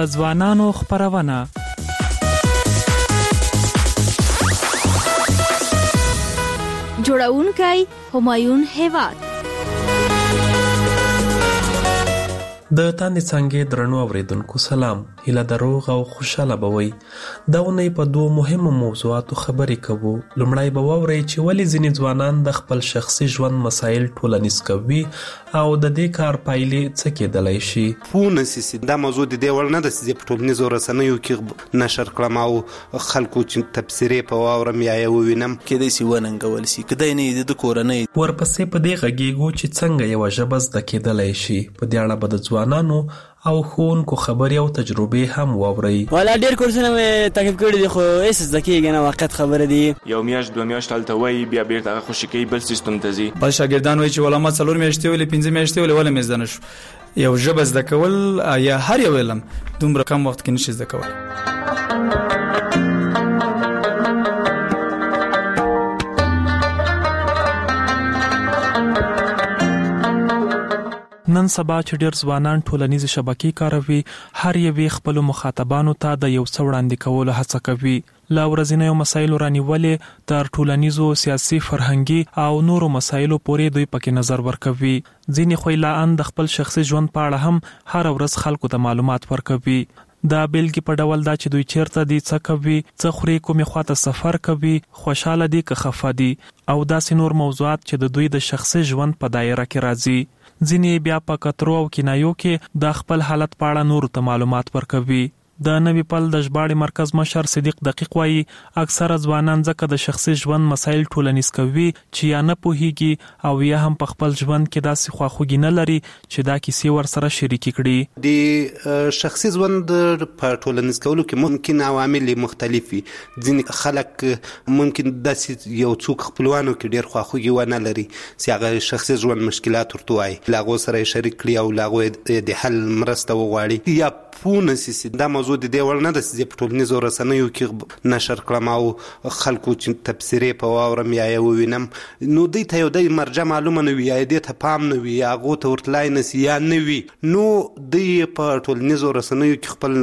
د ځوانانو خپرونه. جوړونکی همایون هیواد. د تاندې څانګې درنو اوریدونکو سلام. هیله د روغ او خوشاله بوي. دا ونې په دوه مهمو موضوعاتو خبرې کوو. لومړی به واورئ چې ولې ځینې ځوانان د خپل شخصي ژوند مسایل ټولنیز کوي او د دې کار پایلې څه کېدلی شي. پوه نسي دا موضوع د دې وړ نه ده چې په ټولنیزو رسنیو کې نشر کړم او خلکو چې تبصرې په واورم یا یې ووینم کېدای شي وننګول شي، کدی نه د کورنۍ. ورپسې په دې غږیږو چې څنګه یوه ژبه زده کېدلی شي. په دې اړه به د ځوانانو او ښوونکو خبرې او تجربې هم واورئ. والا ډېر کورسونه مې تعقیب کړي دي خو هېڅ زده کېږي نه، واقعیت خبره دي. یو میاشت دوه میاشت هلته وایي بیا بېرته هغه خوشي کوي بل سیستم ته ځي. بل شاګردان وایي چې والا ما 4 میاشتې ولې 5 میاشتې ولې مې زده نه شو. یو ژبه زده کول یا هر یو علم دومره کم وخت کې نشي زده کولی. نن سبا چې ډېر ځوانان ټولنیزې شبکې کاروي، هر یوې خپلو مخاطبانو ته د یو څه وړاندې کولو هڅه کوي. له ورځنیو مسایلو رانیولې تر ټولنیزو، سیاسي، فرهنګي او نورو مسایلو پورې دوی پکې نظر ورکوي. ځینې خو یې لا ان د خپل شخصي ژوند په اړه هم هره ورځ خلکو ته معلومات ورکوي. دا بیلګې په ډول دا چې دوی چیرته دي، څه کوي، څه خوري، کومې خواته سفر کوي، خوشاله دي که خفه دي، او داسې نور موضوعات چې د دوی د شخصي ژوند په دایره کې راځي. ځینې بیا په کترو او کنایو کې د خپل حالت په اړه نورو ته معلومات ورکوي. د نوي پل د ژباړې مرکز مشر صدیق دقیق وایي اکثره ځوانان ځکه د شخصي ژوند مسایل ټولنیز کوي چې یا نه پوهیږي او یا هم په خپل ژوند کې داسې خواخوږي نه لري چې دا کیسې ورسره شریکې کړي. د شخصي ژوند په ټولنیز کولو کې ممکن عوامل مختلف وي. ځینې خلک ممکن داسې یو څوک خپلوانو کې ډېر خواخوږي ونه لري چې هغه شخصي ژوند مشکلات ورته وایي، له هغو سره یې شریک کړي او له هغو د حل مرسته وغواړي. یا پوه نسي دا موضوع د دې وړ نه ده چې په ټولنیزو رسنیو کې نشر کړم او خلکو چې تبصرې په واورم یا یې ووینم، نو دوی ته یو د مرجع معلومه نه وي، یا دې ته پام نه وي، یا هغو ته ورتلای نسي یا نه وي، نو دوی په ټولنیزو رسنیو کې خپل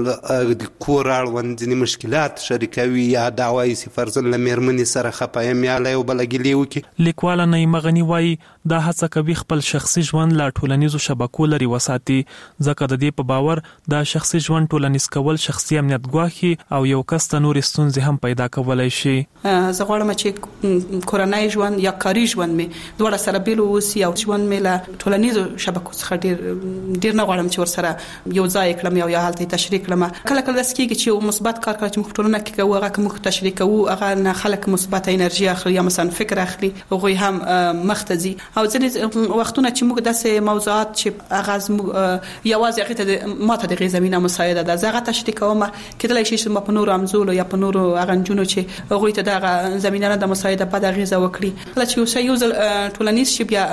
کور اړوند ځینې مشکلات شریکوي، یا دا وایي چې فرضاً له مېرمنې سره خفه یم یا له یو بله ګیلې وکړي. لیکواله نعیمه غني وایي دا هڅه کوي خپل شخصي ژوند له ټولنیزو شبکو لرې وساتي، ځکه د دې په باور دا شخصي ژوند ټولنیز کول شخصي امنیت ګواښي او یو کس ته نورې ستونزې هم پیدا کولی شي. زه غواړم چې کورنۍ ژوند یا کاري ژوند مې دواړه سره بیل واوسي او ژوند مې له ټولنیزو شبکو څخه ډېر نه غواړم چې ورسره یو ځای کړم یا هلته تشریح کړم. کله کله داسې کېږي چې یو مثبت کار چې موږ ټولنه کې کوو هغه که موږ تشریح کوو هغه نه خلک مثبت انرژي اخلي یا مثلا فکر اخلي، هغوی هم مخ ته ځي. او ځینې وختونه چې موږ داسې موضوعات چې هغه یوازې هغې ته ما ته دغې زمینه مساعده ده، زه هغه تشریح کوم، کېدلی شي چې ما په نورو همزولو یا په نورو هغه نجونو چې هغوی ته دغه زمینه نه ده مساعده بد اغېزه وکړي. کله چې یو شی یو ځل ټولنیز شي بیا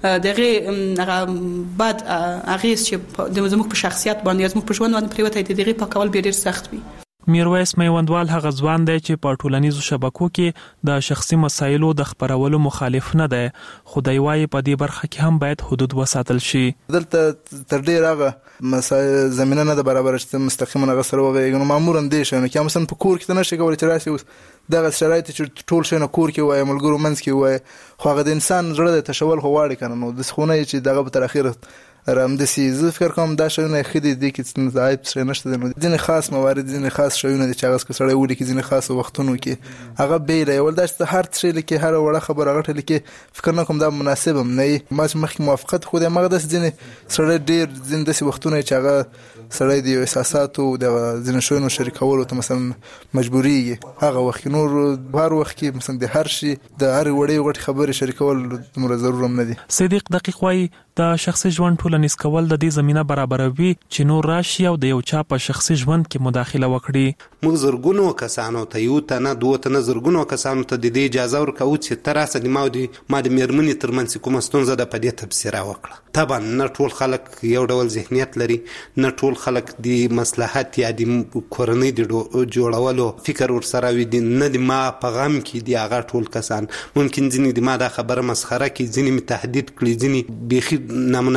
دغې هغه بد اغېز چې زموږ په شخصیت باندې زموږ په ژوند باندې پرېوتی د دغې پاکول بیا ډېر سخت وي. میرویس میوندوال هغه ځوان دی چې په ټولنیزو شبکو کې د شخصي مسایلو د خپرولو مخالف نه دی، خو دی وایي په دې برخه کې هم باید حدود وساتل شي. دلته تر ډېر هغه زمینه نه ده برابره چې مستقیما هغه سره وغږېږي. نو معمولا دې شیانو کې مثلا په کور کې ته نشي کولی چې راسې اوس دغه شرایط چې ټول شی نه کور کې وایي ملګرو منځ کې وایي، خو هغه د انسان زړه دی تشول خو غواړي که نه، نو داسې خو نه چې دغه به تر اخره همداسې زه فکر کوم دا شیونه ښه دي، دې کې عیب څه نشته دی. نو ځینې خاص موارد، ځینې خاص شیونه دي چې هغه که سړی ولیکي ځینې خاصو وختونو کې هغه بیله یول دا چې هر څه لیکي، هره وړه خبره هغه لیکي، فکر نه کوم دا مناسب هم نه وي. ما چې مخکې موافقت خو دی همغه داسې ځینې سړی ډېر ځینې داسې وختونه چې هغه سړی د یو احساساتو د ځینې شیونو شریکولو ته مثلا مجبورېږي، هغه وخت کې نور هر وخت کې مثلا د هر شي د هرې وړې غټې خبرې شریکول دومره ضرور هم نه دي. صدیق دقیق وایي د شخصي ژوند ټولنیز کول د دې زمینه برابروي چې نور راشي او د یو چا په شخصي ژوند کې مداخله وکړي. موږ زرګونو کسانو ته، یو ته نه دوه ته نه، زرګونو کسانو ته د دې اجازه ورکوو چې ته راسه د ما د مېرمنې ترمنځ کومه ستونزه ده په دې تبصره وکړه. طبعا نه ټول خلک یو ډول ذهنیت لري، نه ټول خلک د مصلحت یا د کورنۍ د جوړولو فکر ورسره وي، نه د ما په غم کې دي هغه ټول کسان. ممکن ځینې د ما دا خبره مسخره کړي، ځینې مې تهدید کړي، ځینې بیخي نامناسب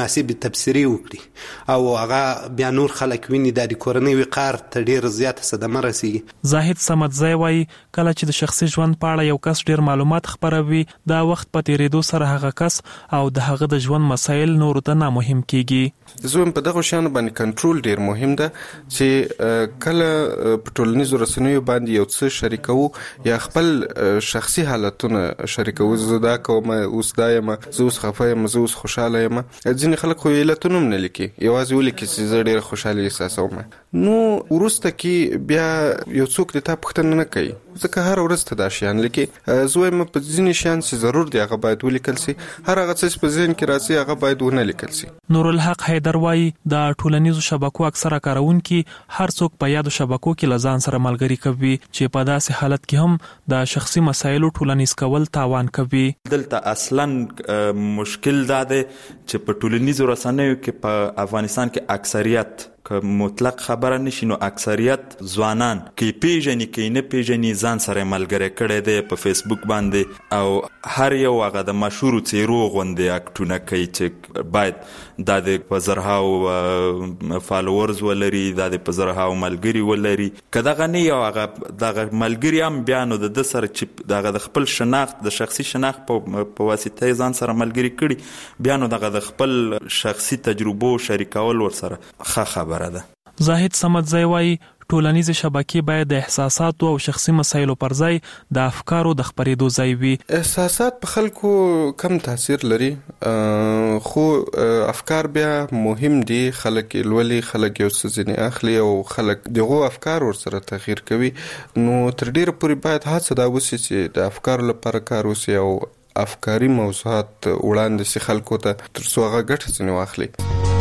تبصرې وکړي او هغه بیا نور خلک ویني د کورنۍ وقار ته ډېر زیاته صدمه رسېږي. زاهد صمدزی وایي کله چې د شخصي ژوند په اړه یو کس ډېر معلومات خپروي دا وخت په تیریدو سره هغه کس او د هغه د ژوند مسایل نورو ته نامهم کیږي. زه په دغه شیانو باندې کنټرول ډېر مهم ده چې کله په ټولنیزو رسنیو باندې یو څه شریکو یا خپل شخصي حالتونه شریکو، زه دا کوم اوس دا یم، زه اوس خفه یم، زه اوس خوشحاله یم. ځینې خلک خو علتونه هم نه لیکي، یوازې ولیکي چې زه ډېره خوشحالي احساسوم. نو وروسته کې بیا یو څوک د تا پوښتنه نه کوي ځکه هر ورځ ته دا شیان لیکي. زه وایم په ځینې شیان چې ضرور دی هغه باید ولیکل سي، هر هغه څه چې په ذهن کې راځي هغه باید ونه لیکل سي. نورالحق حیدر وایي د ټولنیزو شبکو اکثره کارونکي هر څوک په یادو شبکو کې له ځان سره ملګري کوي چې په داسې حالت کې هم د شخصي مسایلو ټولنیز کول تاوان کوي. دلته اصلا مشکل دا دی چې په ټولنیزو رسنیو کې په افغانستان کې اکثریت که مطلق خبره نشي نو اکثریت ځوانان کې پیژني کې نه پیژني ځان سره ملګری کړي دي په فیسبوک باندې او هر یو هغه د مشهورو څیرو غوندې اکټونه کوي چې باید دا د په زرهاو فالوورز ولري، دا د په زرهاو ملګري ولري. که دغه نه یو هغه دغه ملګري هم بیا نو د سره چې دغه د خپل شناخت د شخصي شناخت په واسطه ځان سره ملګري کړي بیا نو دغه د خپل شخصي تجربو شریکول ورسره ښه خبره ده. زاهد صمدزی وایي ټولنیزې شبکې باید د احساساتو او شخصي مسایلو پر ځای د افکارو د خپرېدو ځای وي. احساسات په خلکو کم تاثیر لري خو افکار بیا مهم دي. خلک لولي، خلک یو څه ځینې اخلي او خلک دغه افکار ورسره تغییر کوي. نو تر ډیره پورې باید هڅه دا وشي چې د افکارو لپاره کار وشي او افکاري موضوعات وړاندې سي خلکو ته تر څو هغه ګټه ځینې واخلي.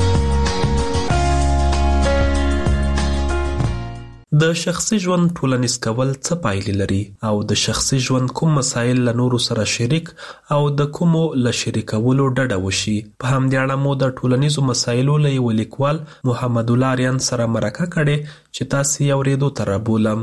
د شخصي ژوند ټولنیز کول څه پایلې لري او د شخصي ژوند کوم مسایل له نورو سره شریک او د کومو له شریکولو ډډه وشي. په همدې اړه مو د ټولنیزو مسایلو له یو لیکوال محمد الله آریان سره مرکه کړې چې تاسو یې اورېدو ته رابولم.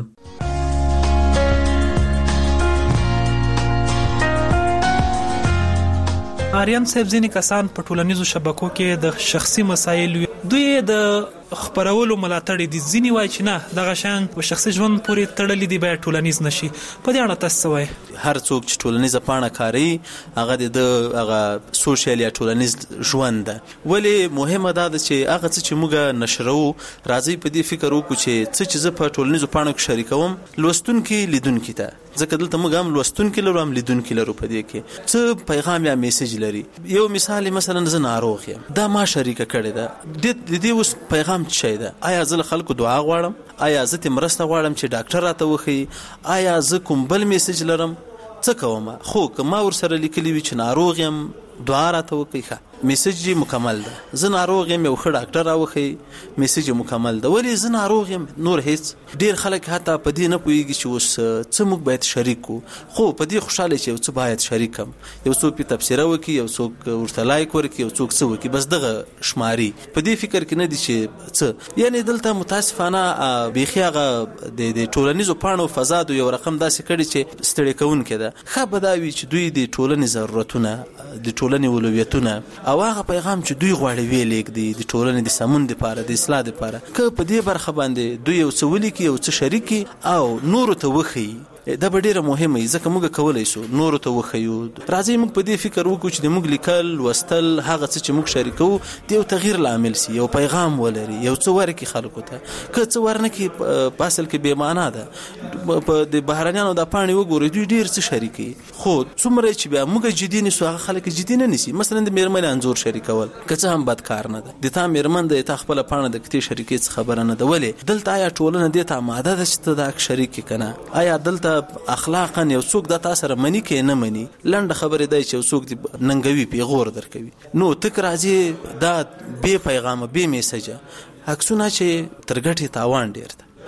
آریان صاحب ځینې کسان په ټولنیزو شبکو کې د شخصي مسایلو دوی د خبرولو ملاتړ دي، ځینې وایي چې نه دغه شیان په شخصي ژوند پورې تړلي دي باید ټولنیز نشي. په دې اړه تاسو څه وایي؟ هر څوک چې ټولنیزه پاڼه کاروي هغه د هغه سوشل یا ټولنیز ژوند ده. ولې مهمه ده چې هغه څه چې موږ نشرو راځي په دې فکر وکړو چې څه چې زه په ټولنیزو پاڼو کې شریکوم لوستونکي لیدونکي ته، ځکه دلته موږ هم لوستونکي لرو هم لیدونکي لرو. په دې کې څه پیغام یا میسج لري. یو مثال مثلا زه ناروغ یم، دا ما شریکه کړې ده، د دې اوس پیغام څه ده؟ آیا زه له خلکو دعا غواړم؟ آیا زه ته مرسته غواړم چې ډاکټر راته وښيي؟ آیا زه کوم بل میسج لرم؟ څه کوم؟ خو که ما ورسره لیکلی وي چې ناروغ یم دعا راته وکړي، ښه میسج مکمل ده. زه ناروغ یم یو ښه ډاکټر راوښي میسج مکمل ده. ولې زه ناروغ یم نور هیڅ؟ ډیر خلک حتی په دې نه پوهیږي چې اوس څه موږ باید شریک کو، خو په دې خوشاله چې یو څه باید شریک کم. یو څوک په تبصره وکړي، یو څوک ورته لایک ورکړي، یو څوک څه وکړي، بس دغه شماري. په دې فکر کې نه دي چې څه. یعنی دلته متاسفانه بیخي هغه د ټولنیزو پاڼو فضا د یو رقم داسې کړي چې ستړي کوونکی ده. ښه به دا وي چې دوی د ټولنې ضرورتونه، د ټولنې اولویتونه او هغه پیغام چې دوی غواړي ویل کېږي د ټولنې د سمون لپاره، د اصلاح لپاره، که په دې برخه باندې دوی یو څه ولیکي، یو څه شریکي او نورو ته وښيي، دا به ډیره مهمه وي. ځکه موږ کولی شو نورو ته وښیو. راځئ موږ په دې فکر وکړو چې د موږ لیکل لوستل هغه څه چې موږ شریکو د یو تغییر لامل سي، یو پیغام ولري، یو څه ورکړي خلکو ته. که څه ورنکړي په اصل کې بې معنا ده. په د بهرنیانو د پاڼې وګورئ دوی ډیر څه شریکي، خو څومره چې بیا موږ جدي نیسو هغه خلک جدي نه نیسي. مثلا د میرمنې انځور شریکول که څه هم بد کار نه ده، د تا میرمن د تا خپله پاڼه د کتې شریکې څه خبره نه ده. ولې دلته آیا ټولنه دې ته آماده ده چې ته دا شریک کړې که نه؟ آیا دلته اخلاقا یو څوک دا تاسو سره مني کې نه مني؟ لنډه خبره دی چې یو څوک دې ننګوي پیغور درکوي، نو تک راځي دا بې پیغامه بې میسجه عکسونه چې تر ګټې تاوان ډیر ده.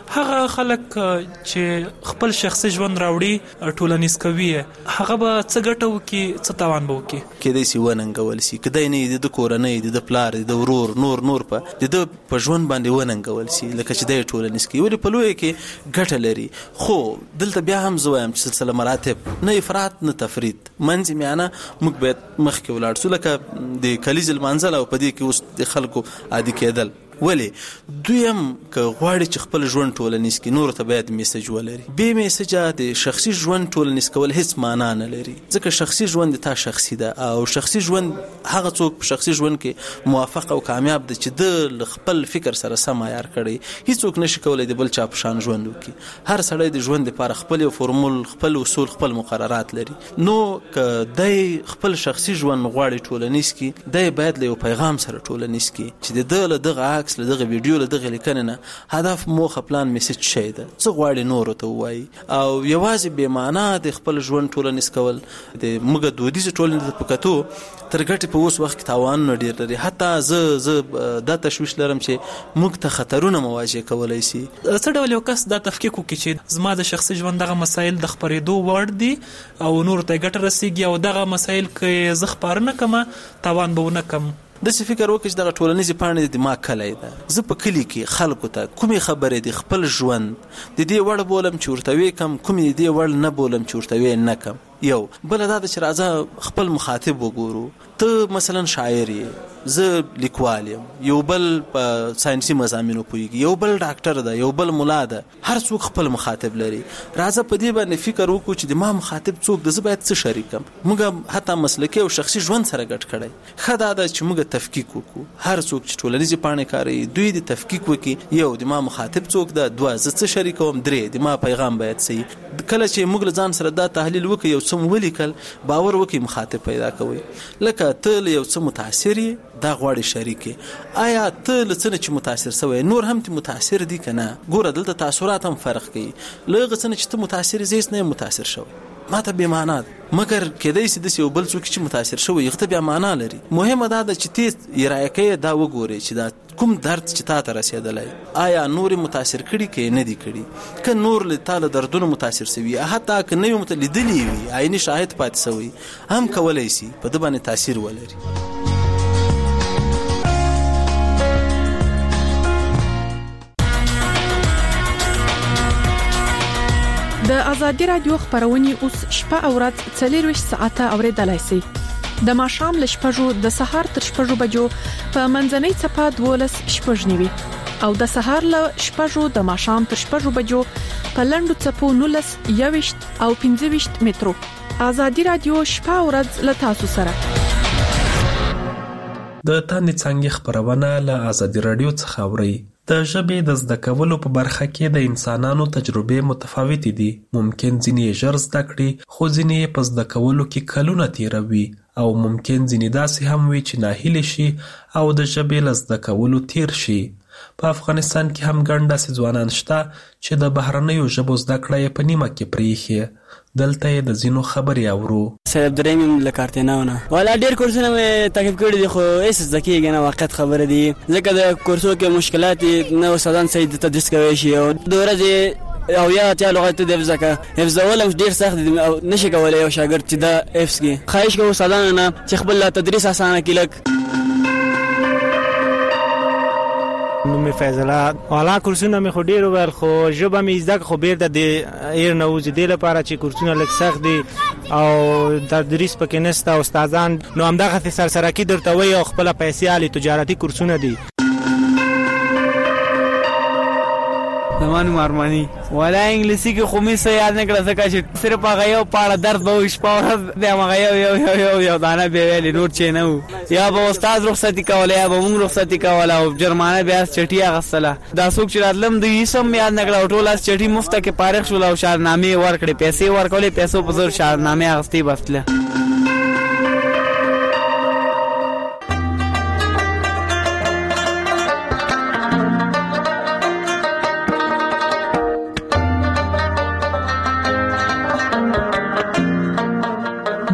هغه خلک چې خپل شخصي ژوند راوړي ټولنیز کوي هغه به څه ګټه وکړي څه تاوان به وکړي کېدای شي وننګول شي کدی نه د کورنۍ د پلار د ورور نور په ژوند باندې وننګول شي لکه چې د ټولنیز کې ولې په لوی کې ګټه لري خو دلته بیا هم زه وایم چې سلسله مراتب نه افراط نه تفرید منځ میانه موږ باید مخکې ولاړ شو لکه د کلیز المنزل او په دې کې اوس د خلکو عادي کېدل ولی دویم که غواړي چې خپل ژوند ټولنیز کې نور ته باید میسج ولري به میسجه د شخصي ژوند ټولنیز کول هیڅ معنا نه لري ځکه شخصي ژوند تا شخصي ده او شخصي ژوند هغه څوک په شخصي ژوند کې موافق او کامیاب دي چې د خپل فکر سره سم عیار کړي هیڅوک نشي کولای د بل چا په شان ژوند وکړي هر سړی د ژوند لپاره خپل فرمول خپل اصول خپل مقررات لري نو که د خپل شخصي ژوند غواړي ټولنیز کې د باید له پیغام سره ټولنیز کې چې د دغه عکس له دغه ویډیو له دغه لیکنې نه هدف موخه پلان میسج شي ده څه غواړي نور ته وایي او یوازې به معنا د خپل ژوند ټولنیز کول د موږ دودیز ټولنیز په کتو تر ګټې په اوس وخت تاوان نه ډیر لري حتی زه دا تشویش لرم چې موږ ته خطرونه مواجه کولای شي څه ډول یو کس دا تفکیک وکړي چې زما د شخصي ژوند دغه مسایل د خبرېدو وړ دي او نور ته ګټه رسیږي او دغه مسایل کې زه خبر نه کوم تاوان به ونه کوم داسې فکر وکړي چې دغه ټولنیزې پاڼې د دماغ کلی ده زه په کلي کې خلکو ته کومې خبرې دي خپل ژوند د دې وړ بولم چې ورته ویې کم کومې د دې وړ نه بولم چې ورته ویې نه کم یو بله دا ده چې راځه خپل مخاطب وګورو ته مثلا شاعر یې زه لیکوال یم یو بل په ساینسي مضامینو پوهیږي یو بل ډاکټر ده یو بل ملا ده هر څوک خپل مخاطب لري راځه په دې باندې فکر وکړو چې د ما مخاطب څوک ده زه باید څه شریکم موږ حتی مسلکي او شخصي ژوند سره ګډ کړی ښه دا ده چې موږ تفکیک وکړو هر څوک چې ټولنیزې پاڼې کاروي دوی د تفکیک وکړي یو د ما مخاطب څوک ده دوه زه څه شریکوم درې د ما پیغام باید صحیح کله چې موږ له ځان سره دا تحلیل وکړو یو څه ولیکل باور وکړي مخاطب پیدا کوي لکه ته له یو څه متاثر یې دا غواړي شریک آیا ته له څه نه چې متاثر شوی نور هم ته متاثر دي که نه ګوره دلته تاثرات هم فرق کوي له هغه څه نه چې ته متاثر یې زه هېڅ نه یم متاثر شوی ما ته بې معنا ده مګر کېدای شي داسې یو بل څوک چې متاثر شوی هغه ته بیا معنا لري مهمه دا ده چې ته یې کوې دا وګورې چې دا کوم درد چې تا ته رسېدلی آیا نور متاثر کړي که نه دي کړي که نور له تا له دردونو متاثر شوي حتی که نه وي لیدلي وي عیني شاهد پاتې شوی هم کولی شي په ده باندې تاثیر ولري د ازادي رادیو خبرونه اوس شپه او ورځ 24 ساعته اوریدلای شئ د ماښام ل شپږو د سهار تر شپږو بجو په منځنۍ صفه 12 شپږنیوي او د سهار ل شپږو د ماښام تر شپږو بجو په لندو صفو 19 21 او 15 مترو ازادي رادیو شپه او ورځ ل تاسو سره د تانې څنګه خبرونه له ازادي رادیو څخه اوري د ژبې د زده کولو په برخه کې د انسانانو تجربې متفاوتې دي ممکن ځینې ژر زده کړي خو ځینې په زده کولو کې کلونه تیروي او ممکن ځینې داسې هم وي چې ناهیلي شي او د ژبې له زده کولو تیر شي په افغانستان کې هم ګڼ داسې ځوانان شته چې د بهرنیو ژبو زده کړه یې په نیمه کې پرېښې دلته یې د ځینو خبرې اورو سید دریم له کارتیناونه والا ډېر کورسونه مې تعقیب کړي دي خو هیڅ زده کېږي نه واقعیت خبره دي ځکه د کورسو کې مشکلات نه استادان صحیح تدریس کوی شي او د ورځې او یا اتیا لغات د حفظول ډېر سخت دي او نشي کولی یو شاګرد چې دا حفظ کړي خواهش کوم استادانو نه چې خپل تدریس اسانه کړي لږ نوم فیض الله والا کورسونه مې خو ډېر وویل خو ژبه مې زده خو بیرته د ایر نه وځي دې لپاره چې کورسونه لږ سخت دي او تدریس پکې نشته استادان نو همدغه سرسرکي درته وایي او خپله پیسې اخلي تجارتي کورسونه دي زمان مارمانی والا انګلیسي کې خو مې څه یاد نه کړه ځکه چې صرف هغه یو پاړه درد به وي شپه ورځ د هغه یو دانه به ویلې نور چې نه و یا به استاد رخصتي کوله یا به موږ رخصتي کوله او جرمانه بیا چټي اخیستله دا څوک چې راتلم د هېڅ هم یاد نه کړه ټول چټي مفته کې فارغ شول او شاهنامې ورکړې پیسې ورکولې پیسو په زور شاهنامې اخیستې بستله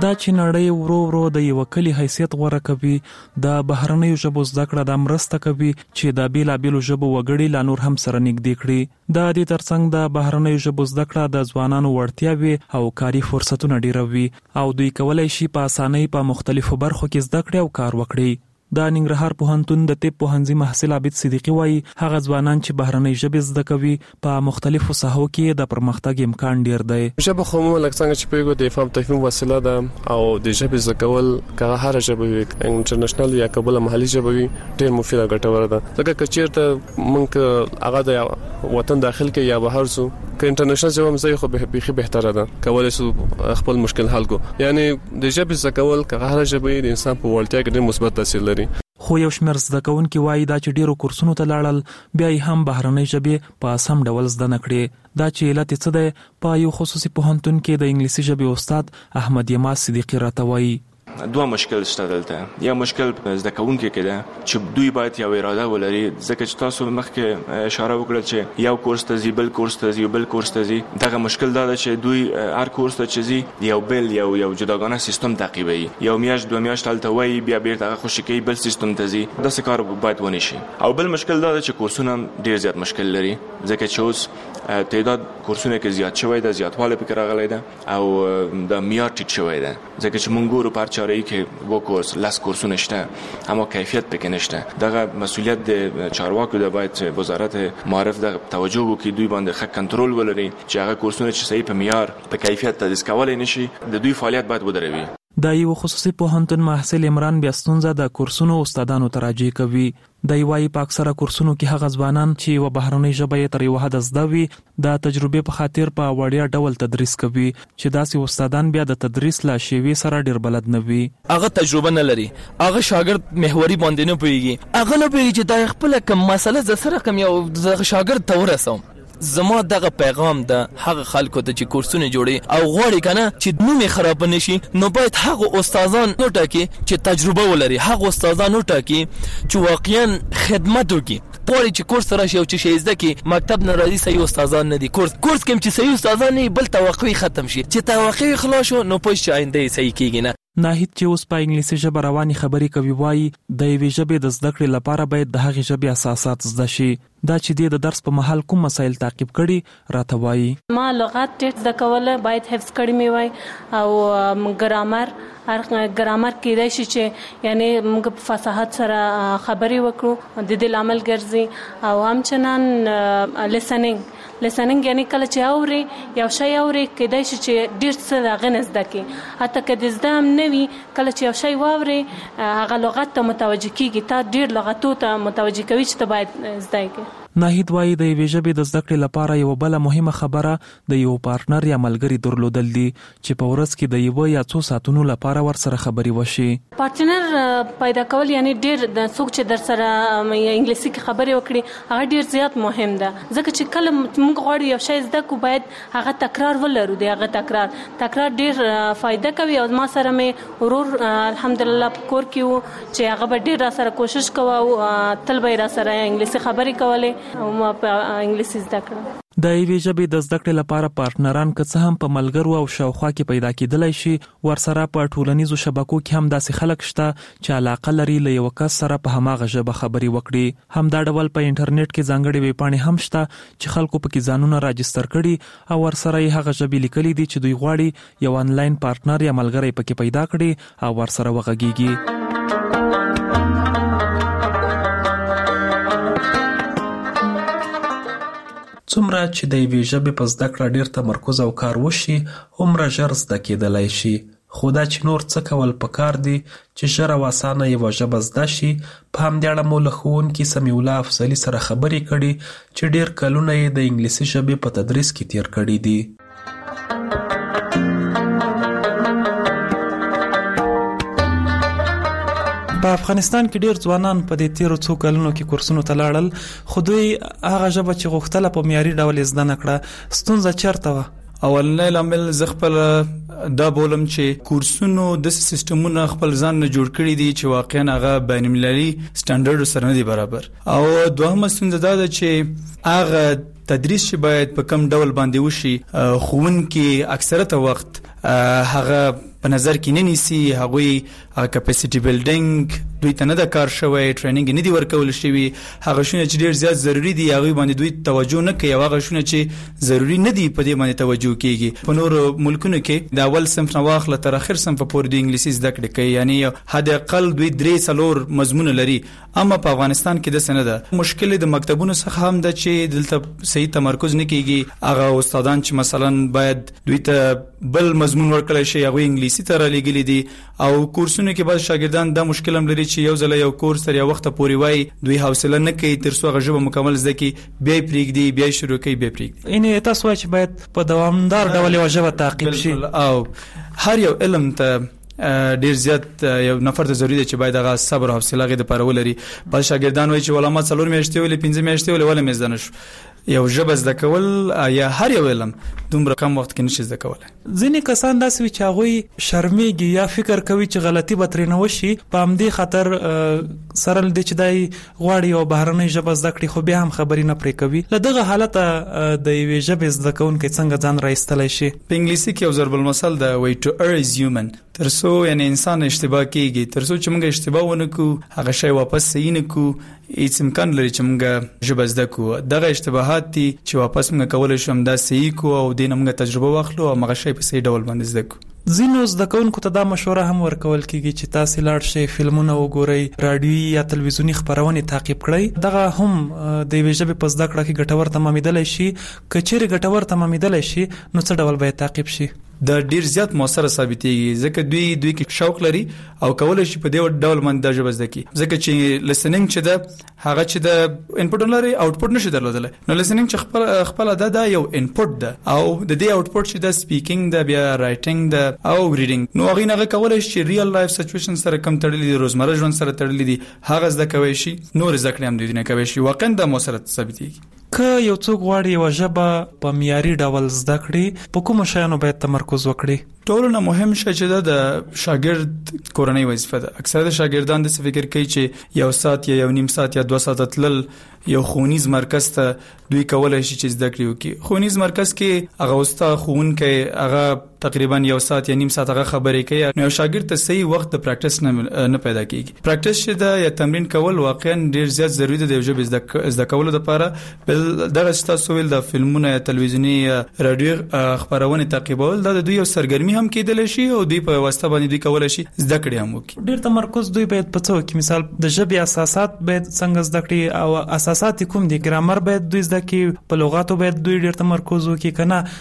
دا چې نړۍ ورو ورو د یو کلی حیثیت غوړه کوي د بهرنیو ژبو زده کړه د مرسته کوي چې د بیلابیلو ژبو وګړي لا نور هم سره نږدې کړي د دې ترڅنګ د بهرنیو ژبو زده کړه د ځوانانو وړتیاوي او کاري فرصتونه ډیروي او دوی کولای شي په اسانۍ په مختلفو برخو کې زده کړې او کار وکړي د ننګرهار پوهنتون د طب پوهنځي محصل عابد صدیقي وایي هغه ځوانان چې بهرنۍ ژبې زده کوي په مختلفو ساحو کې د پرمختګ امکان ډیر دی. ژبه خو مو لکه څنګه چې پیګو د فهم تفهیم وسیله ده او د ژبې زده کول که هر ژبه وي انټرنیشنل یا قبل محلي ژبه وي ډیر مفید او ګټور ده. ځکه چې چیرته مونږ هغه د وطن داخل کې یا بهر سو که انټرنیشنل ژبه مزه خو به بيخي بهتره ده کولای سو خپل مشکل حل کو یعنی د ژبې زده کول که هر ژبه د انسان په وړتیا کې ډیر مثبت تاثیر لري. خو یو شمېر زده کوونکي وایي دا چې ډیرو کورسونو ته لاړل بیا یې هم بهرنۍ ژبې په سم ډول زده نه کړې. دا چې علت څه دی په یو خصوصي پوهنتون کې د انګلیسي ژبې استاد احمد یماز صدیقي راته وایي. دوه مشکل شته دلته. یا مشکل زده کوونکي کې ده چې دوی باید یو اراده ولري ځکه چې تاسو مخکې اشاره وکړه چې یو کورس ته ځي بل کورس ته ځي بل کورس ته ځي دغه مشکل دا ده چې دوی هر کورس ته چې ځي یو بل یو جداګانه سیستم تعقیبوي یو میاشت دوه میاشت هلته وایي بیا بیرته هغه خوشي کوي بل سیستم ته ځي داسې کار باید ونه شي. او بل مشکل دا ده چې کورسونه ډیر زیات مشکل لري ځکه چې اوس تعداد کورسونه کې زیات شوی ده زیاتوالی پکې راغلی ده او د معیار ټیټ شوی ده ځکه چې مونږ ګورو په هر چاره‌ای کې وو کورس لاس کورسونه شته اما کیفیت پکې نشته. دغه مسؤلیت د چارواکو د باید وزارت معارف د توجه وکړي دوی باندې ښه کنټرول ولري چې هغه کورسونه چې صحیح په معیار په کیفیت تدریس کولای نشي د دوی فعالیت باید ودروي. د یو خصوصي پوهنتون محصل عمران بیا ستونزه د کورسونو استادانو ته راجع کوي. د یوای په اکثره کورسونو کې هغه ځوانان چې و بهرنۍ ژبه یې تر یو حد زده وي د تجربې په خاطر په وړیا ډول تدریس کوي چې داسې استادان بیا د تدریس لا شیوي سره ډیر بلد نه وي. هغه تجربه نه لري هغه شاګرد محوري باندې نه پوهیږي هغه نه پوهیږي چې دا خپل کوم مسله ز سره کوم یو شاګرد ته ورسوم. زما دغه پیغام د هغه خلکو ته چې کورسونه جوړي او غواړي کنه چې نوم خراب نشي نو باید هغه استادان نو ټاکي چې تجربه ولري هغه استادان نو ټاکي چې واقعا خدمت وکړي. پوری چې کورس راشي او چې شیزده کې مکتب ناراضي صحیح استادان نه دي کورس کوم چې صحیح استادان نه بل توقعي ختم شي چې توقعي خلاص شو نو پوه آینده صحیح کیږي نه. ناهید چې اوس په انګلیسي ژبه رواني خبرې کوي وایي د یوې ژبې د زده کړې لپاره باید د هغې ژبې اساسات زده شي. دا چې د درس په مهال کوم مسایل تعقیب کړي راته وایي. ما لغت ډېر زده کوله باید حفظ کړی مې وای او ګرامر کېدای شي چې یعنی موږ په فصاحت سره خبرې وکړو د دې لامل ګرځي او همچنان لیسنینګ یعنی کله چې اوري یو شی اوري کېدای شي چې ډېر څه دغه نه زده کړي حتی که د زده هم نه وي کله چې یو شی واوري هغه لغت ته متوجه کېږي تا ډېر لغتو ته متوجه کوي چې ته باید زده کړې. ناهید وایي د یوې ژبې د زده کړې لپاره یو بله مهمه خبره د یو پارتنر یا ملګري درلودل دي چې په ورځ کې د یو یا څو ساعتونو لپاره ورسره خبرې وشي. پارتنر پیدا کول یعنی ډیر د څوک چې در سره انګلیسي کې خبرې وکړي هغه ډیر زیات مهم ده ځکه چې کله موږ غواړو یو شی زده کو باید هغه تکرار ولرو دی هغه تکرار ډیر فائدہ کوي او ما سره مې ورور الحمدلله په کور کې وو چې هغه به ډیر را سره کوشش کوي او تل به را سره انګلیسي خبرې کولې او ما په انګلیسي زده کړم. د یوې ژبې د زده کړې لپاره پارتنران که څه هم په ملګرو او شاوخوا کې پیدا کېدلی شي ورسره په ټولنیزو شبکو کې هم داسې خلک شته چې علاقه لري له یو کس سره په هماغه ژبه خبرې وکړي. همدا ډول په انټرنیټ کې ځانګړې ویبپاڼې هم شته چې خلکو پکې ځانونه راجستر کړي او ورسره یې هغه ژبې لیکلي دي چې دوی غواړي یو آنلاین پارتنر یا ملګری پکې پیدا کړي او ورسره وغږیږي. څومره چې د یوې ژبې په زده کړه ډیر تمرکز او کار وشي هومره ژر زده کېدلی شي. خو دا چې نور څه کول پکار دي چې ژر او اسانه یوه ژبه زده شي. په همدې اړه مو له ښوونکي سمیع الله افضلي سره خبرې کړي چې ډیر کلونه یې د انګلیسي ژبې په تدریس کې تیر کړي دي. په افغانستان کې ډیر ځوانان په دې تیرو څو کلونو کې کورسونو ته لاړل خو دوی هغه ژبه چې غوښتله په معیاري ډول زده نه کړه. ستونزه چیرته وه؟ اولنی لامل زه خپل دا بولم چې کورسونو د سیستمونو خپل ځان نه جوړ کړي دي چې واقعا هغه بین المللي سټانډرډ سره نه دي برابر. او دوهمه ستونزه دا ده چې هغه تدریس چې باید په کم ډول باندې وشي ښوونکي اکثریت وخت هغه په نظر کې نه نیسي، هغوی کیپاسټي بیلډینګ دوی ته نه د کار شوی، ټریننګ نه دی ورکول شوی، هغه شونه چې ډیر زیات ضروری دي هغه باندې دوی توجه نه کوي، هغه شونه چې ضروری نه دي په دې باندې توجه کیږي. په نور ملکونو کې د اول صنف نه واخله تر اخر صنف پورې د انګلیسي زده کړې کوي، یعنی حد اقل دوی 3-4 مضمون لري. اما په افغانستان کې د سند ده مشکل د مکتبونو څخه هم د چې دلته صحیح تمرکز نه کیږي. هغه استادان چې مثلا باید دوی ته بل مضمون ورکړل شي هغه انګلیسي ته را لګیلي دي، او کورسونو کې بعض شاګردان دا مشکل هم لري چې یو ځل یو کورس تر یو وخت پورې وای دوی حوصله نه کوي تر څو هغه ژبه مکمل زده کړي، بیا پریږدي، بیا شروع کوي، بیا پریږدي. ان تاسو چې باید په دوامدار ډول یو ژبه تعقیب شي، او هر یو علم ته ډیر زیات یو نفر ته ضروري دی چې باید هغه صبر او حوصله غي د پاره ولري. بعض شاګردان وایي چې ولما 4 میاشتې ولې 5 میاشتې ولې ولې مزدنه شو. یو ژبه زده کول یا هر یو علم دومره کم وخت کې نشي زده کولای. ځینې کسان داسې وي چې هغوی شرمېږي یا فکر کوي چې غلطي به ترې نه وشي، په همدې خاطر سره له دې چې دی غواړي یو بهرنۍ ژبه زده کړي خو بیا هم خبرې نه پرې کوي. له دغه حالته د یوې ژبې زده کوونکی څنګه ځان راایستلی شي؟ په انګلیسي کې یو ضرب المثل ده وایي to err is human. تر څو یعنی انسان اشتباه کیږي، تر څو چې موږ اشتباه ونه کړو هغه شی واپس صحیح نه کړو، هیڅ امکان لري چې موږ ژبه زده کړو. دغه اشتباهات دي چې واپس موږ کولای شو دا صحیح کړو او دینه موږ تجربه واخلو او هغه شی په صحیح ډول باندې زده کړو. ځینو زده کوونکو ته دا مشوره هم ورکول کیږي چې تاسو لاړ شئ فلمونه وګورئ، رادیوي یا تلویزیونی خبرونه تعقیب کړئ. دغه هم د یوې ژبې په زده کړه کې ګټور تمامیدلی شي. که چیرې ګټور تمامیدلی شي نو څه ډول باید تعقیب شي؟ دا ډیر زیات موثر ثابتېږي ځکه دوی کې شوق لري او کولای شي په دې ډول باندې د ژبه زده کړي. ځکه چې لسننګ چې ده هغه چې د انپوټ لري آوټپوټ نشي درلودل، نو لسننګ چې خپل دا یو انپوټ ده او د دې آوټپوټ چې د سپیکینګ ده، بیا رائټینګ ده او ریډینګ، نو هغه نه کولای شي ریل لایف سچويشن سره کم تړلې دي، روزمره ژوند سره تړلې دي، هغه زده کوي شي، نور زده کړې هم دوی نه کوي شي. واقعا د موثر ثابتېږي. که یو څوک غواړي یو ژبه په معیاري ډول زده کړي، په کومو شیانو باید تمرکز وکړي؟ ټولو نه مهم شی چې د شاګرد کورنۍ وظیفه ده. اکثره د شاګردان د فکر کوي چې یو ساعت یا یو نیم ساعت یا 2 ساعت تلل یو ښوونیز مرکز ته دوی کولای شي چې زده کړي وکړي. ښوونیز مرکز کې هغه استاد ښوونکی هغه تقریبا یو ساعت یا نیم ساعت هغه خبرې کوي، نو شاګرد ته صحیح وخت د پریکټیس نه پیدا کیږي. پریکټیس چې دا یا تمرین کول واقعا ډیر زیات ضروری دی د ژبې زده کولو لپاره. بل دغه تاسو ویل د فلمونو یا تلویزیونی یا رادیو خبرونه تعقیبول دا د دوی یو سرګرمي هم کېدل شي او دوی په واسطه باندې دوی کولای شي زده کړي هم وکړي. ډیر تمرکز دوی باید په څه وکړي؟ مثال د ژبې اساسات باید څنګه زده کړي او اساسات کوم دي؟ ګرامر باید دوی زده کړي، په لغاتو باید دوی ډیر تمرکز وکړي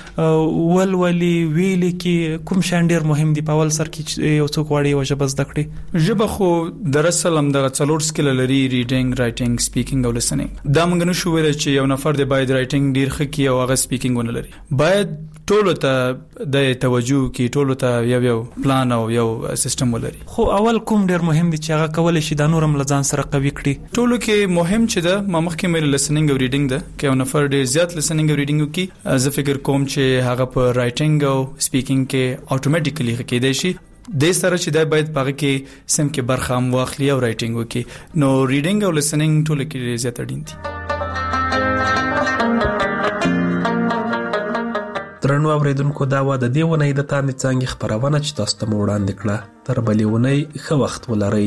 کنه ولولي ویل کې کوم شان ډیر مهم دي په اول سر کې یو څوک واړي او ژبه زده کړي؟ ژبه خو در اصل هم د 4 سکل لري، ریډینګ، رائټینګ، سپیکینګ او لسنینګ. دا موږ نشو ویل چې یو نفر دی باید رائټینګ ډیر ښه کړي او هغه سپیکینګ ونه لري. باید ټولو ته د توجه کې ټولو ته یو پلان او یو سیستم ولري. خو اول کوم ډیر مهم دي چې هغه کولای شي د نورم لزان سره قوي کړي؟ ټولو کې مهم چې ده ما مخکې مې لسنینګ او ریډینګ ده. که یو نفر ډیر زیات لسنینګ او ریډینګ وکړي، زه فکر کوم چې هغه په رائټینګ او سپیکینګ کې اتوماتیکلی کېدای شي. د سره چې دا باید پاره کې سم کې برخه هم واخلي او رائټینګ وکړي. نو ریډینګ او لسنینګ ټول کې زیات اړین دي. درنو اوریدونکو، دا و د دې ونې د تاندې څانګې خبرونه چې تاسو ته وړاندې کړه. تر بلې ونې ښه وخت ولرئ.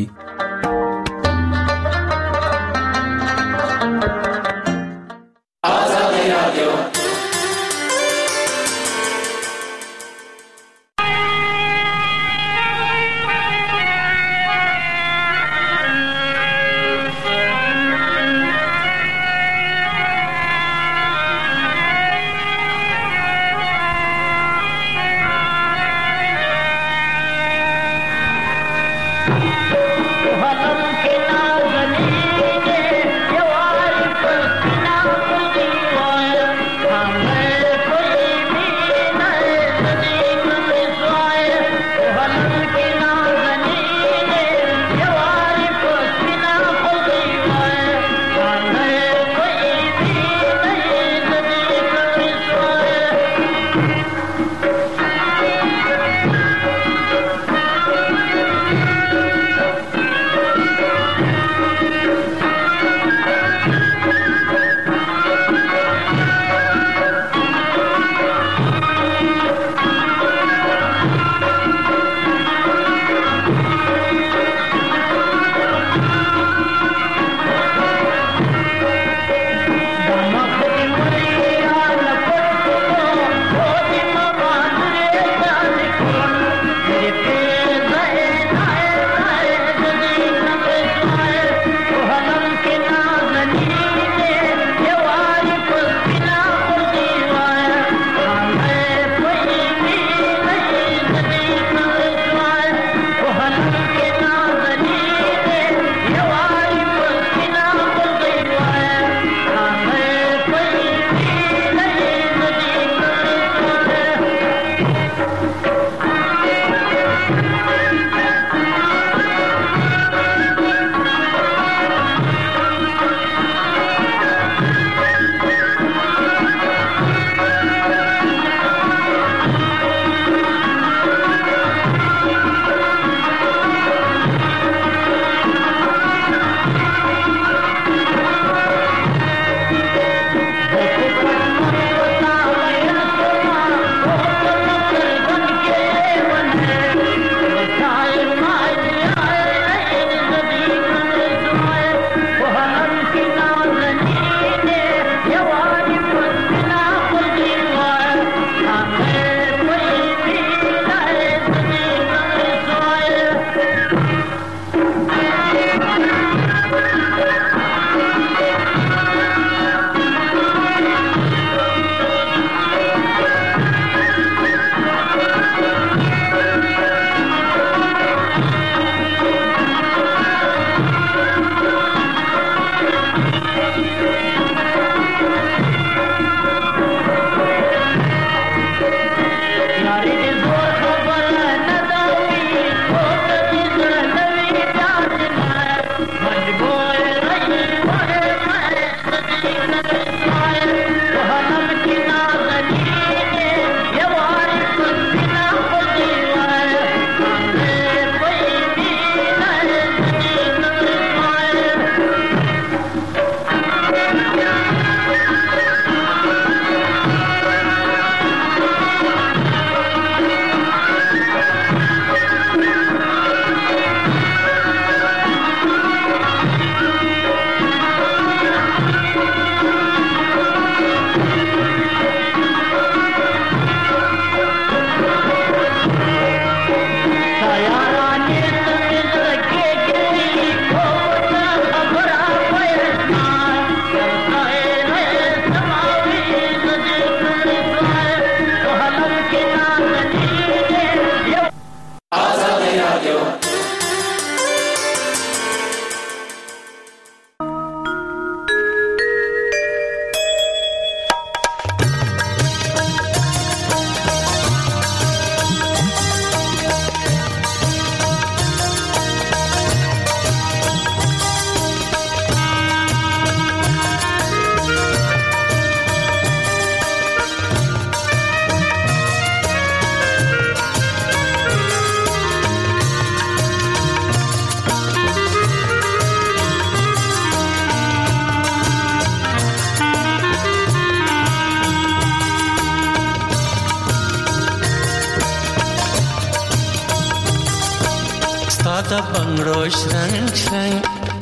ستا د بنگړو شرنګ شرنګ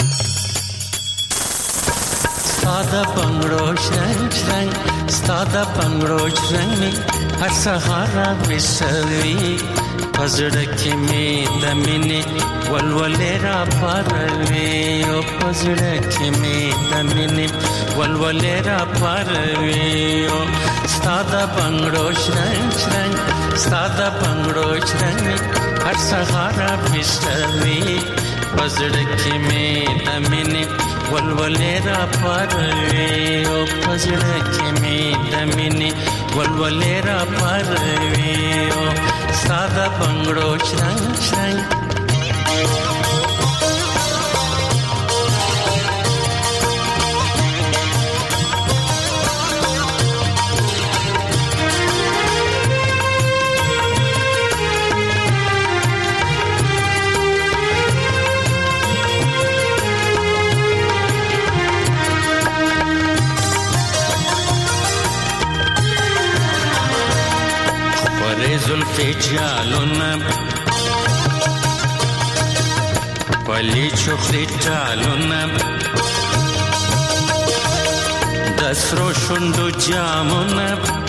ستا د بنگړو شرنګ شرنګ ستا د بنگړو شرنګ هر سهار وسوي پزړه کې مې د مینې ولولې را پروي او پزړه کې مې د مینې ولولې را پروي او ستا د بنگړو شرنګ شرنګ ستا د بنگړو شرنګ هر سهار وسوي پزړه کې مې د مینې ولولې را پروي او پزړه کې مې د مینې ولولې را پروي او ستا د بنگړو شرنګ شرنګ زلفی جالونه پلی چخلی جالونه دسرو شندو جامونه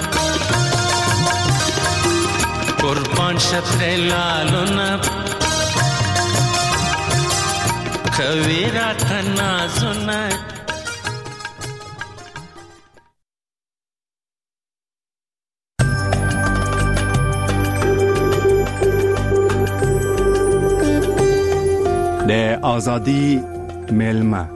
قربان شتر لالونه کوي رات نازونه آزادی میلمه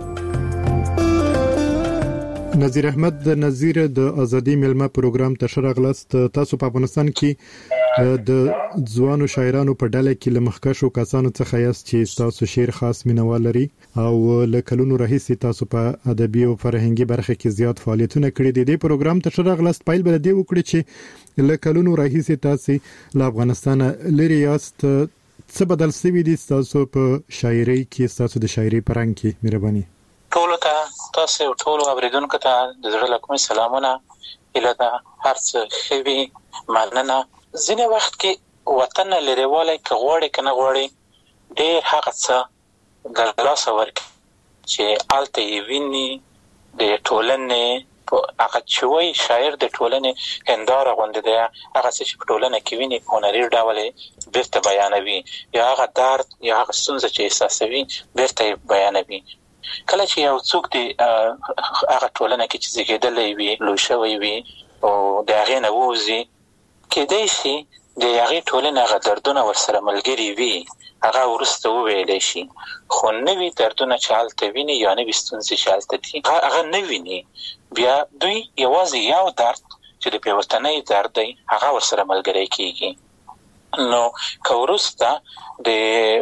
نظیر احمد د نظیر د ازادي میلمه پروګرام ته شرغلست. تاسو په افغانستان کې د ځوانو شاعرانو په ډله کې لمخکشو کسانو څخه یاست چې تاسو شعر خاص مینوال لري او لکلونو راهیسې تاسو په ادبي او فرهنګي برخه کې زیات فعالیتونه کړي دي. د پروګرام ته شرغلست پایل بل دی وکړي چې لکلونو راهیسې تاسو له افغانستان لري یاست. څه بدل شوی دي تاسو په شاعرۍ کې، تاسو د شاعرۍ پرنګ کې؟ مهرباني. ټول ته تاسو ټول اوریدونکو ته د زړه له کومې سلامونه. اله دا هر څه خوي مننه. ځینې وخت کې وطن لريواله کې غوړې کنه غوړې ډېر هغه څه د لاس ورک چې آلته یې ویني د ټولنې هغه چوي شاعر د ټولنې هنداره غونډه ده. هغه څه چې په ټولنه کې ویني په هنري ډول بیرته بیانوي، یا هغه درد یا هغه ستونزه چې احساسوي بیرته بیانوي. کله چې یو څوک دی هغه ټولنه کې چې زیږیدلی وي، لوی شوی وي او د هغې نه ووځي، کېدای شي د هغې ټولنې هغه دردونه ورسره ملګري وي، هغه وروسته وویلی شي. خو نوي دردونه چې هلته ویني یا نوي ستونزې چې هلته دي هغه نه ویني. بیا دوی یوازې یو درد چې د بېوطنۍ درد دی هغه ورسره ملګری کېږي. نو که وروسته د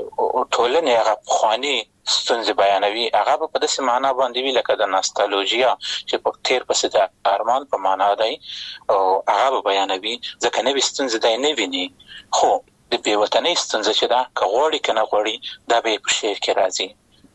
ټولنې هغه پخواني ستونزې بیانوي، هغه به په داسې معنا باندې وي لکه د ناستالوژیا چې په تیر پسې د ارمان په معنا دی، او هغه به بیانوي ځکه نوي ستونزې دی نه ویني. خو د بېوطنۍ ستونزه چې ده که غواړي که نه غواړي دا به یې په شعر کې راځي.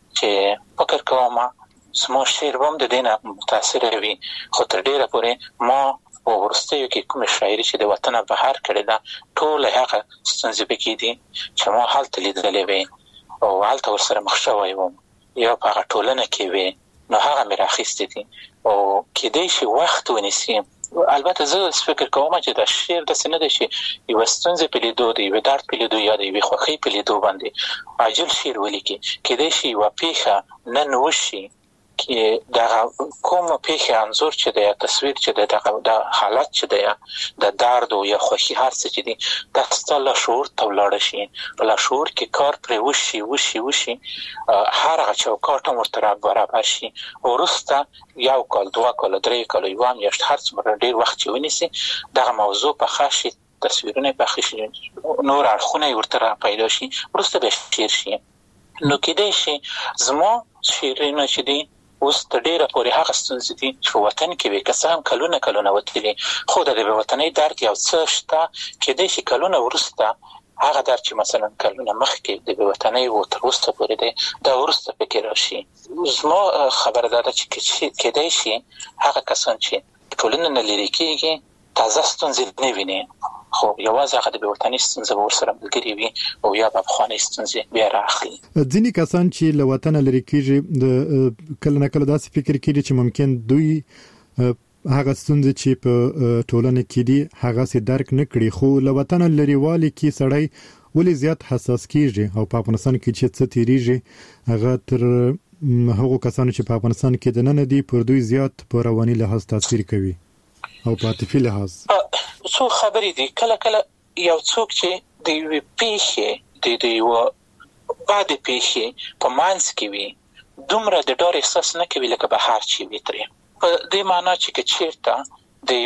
چې فکر کوم زما شعر به هم د دې نه متاثره وي. خو تر ډېره پورې ما په وروستیو کې کومې شاعري چې د وطنه بهر کړې ده ټولې هغه ستونزې پکې دي چې ما هلته لیدلې وې او هلته ورسره مخ شوی وم یا په هغه ټولنه کې وې، نو هغه مې راخیستې دي او کېدای شي وخت ونیسي. البته زه فکر کوم چې دا شعر داسې نه دی چې یوه ستونزې په لیدو د یوې درد په لیدو یا د یوې خوښۍ په لیدو باندې عاجل شعر ولیکي. کېدای شي یوه پیښه نن وشي کې دغه کومه پیښه انځور چې دی، تصویر چې دی، د حالت چې دی، د درد او یا خوښي هر څه چې دي دا ستا لاشعور ته ولاړه شي. په لاشعور کې کار پرې وشي هر هغه چوکاټ هم ورته برابر شي. وروسته یو کال، 2 کال، 3 کال، یوه میاشت، هر څومره ډېر وخت چې ونیسي دغه موضوع پخه شي، تصویرونه پخه شي، نور اړخونه یې ورته را پیدا شي، وروسته به شعر شي. نو کېدای شي زما شعرونه چې دي اوس تر ډېره پورې هغه ستونزې دي چې په وطن کې وي، که څه هم کلونه وتلي، خو د بېوطنۍ درد یو څه شته. کېدای شي کلونه وروسته هغه درد چې مثلا کلونه مخکې د بېوطنۍ و تر وروسته پورې دی دا وروسته پکې راشي. زما خبره دا ده چې کېدای شي هغه کسان چې ټولنه نه لرې کېږي تازه ستونزې نه ویني، خو یوازې هغه د وطني ستونزې به ورسره ملګري وي او یا به پخوانۍ ستونزې بیا راخلي. ځینې کسان چې له وطنه لرې کېږي د کله نه کله داسې فکر کوي چې ممکن دوی هغه ستونزې چې په ټولنه کې دي هغه سي درک نه کړي، خو له وطنه لرېوالي کې سړی ولې زیات حساس کېږي او په افغانستان کې چې څه تیریږي هغه تر هغو کسانو چې په افغانستان کې دننه دي پر دوی زیات په رواني لحاظ تاثیر کوي او په عاطفي لحاظ. څو خبرې دي، کله کله یو څوک چې د یوې پیښې د یو بد پیښې په منځ کې وي دومره د ډار احساس نه کوي لکه بهر چې وي ترې، په دې معنی چې چیرته د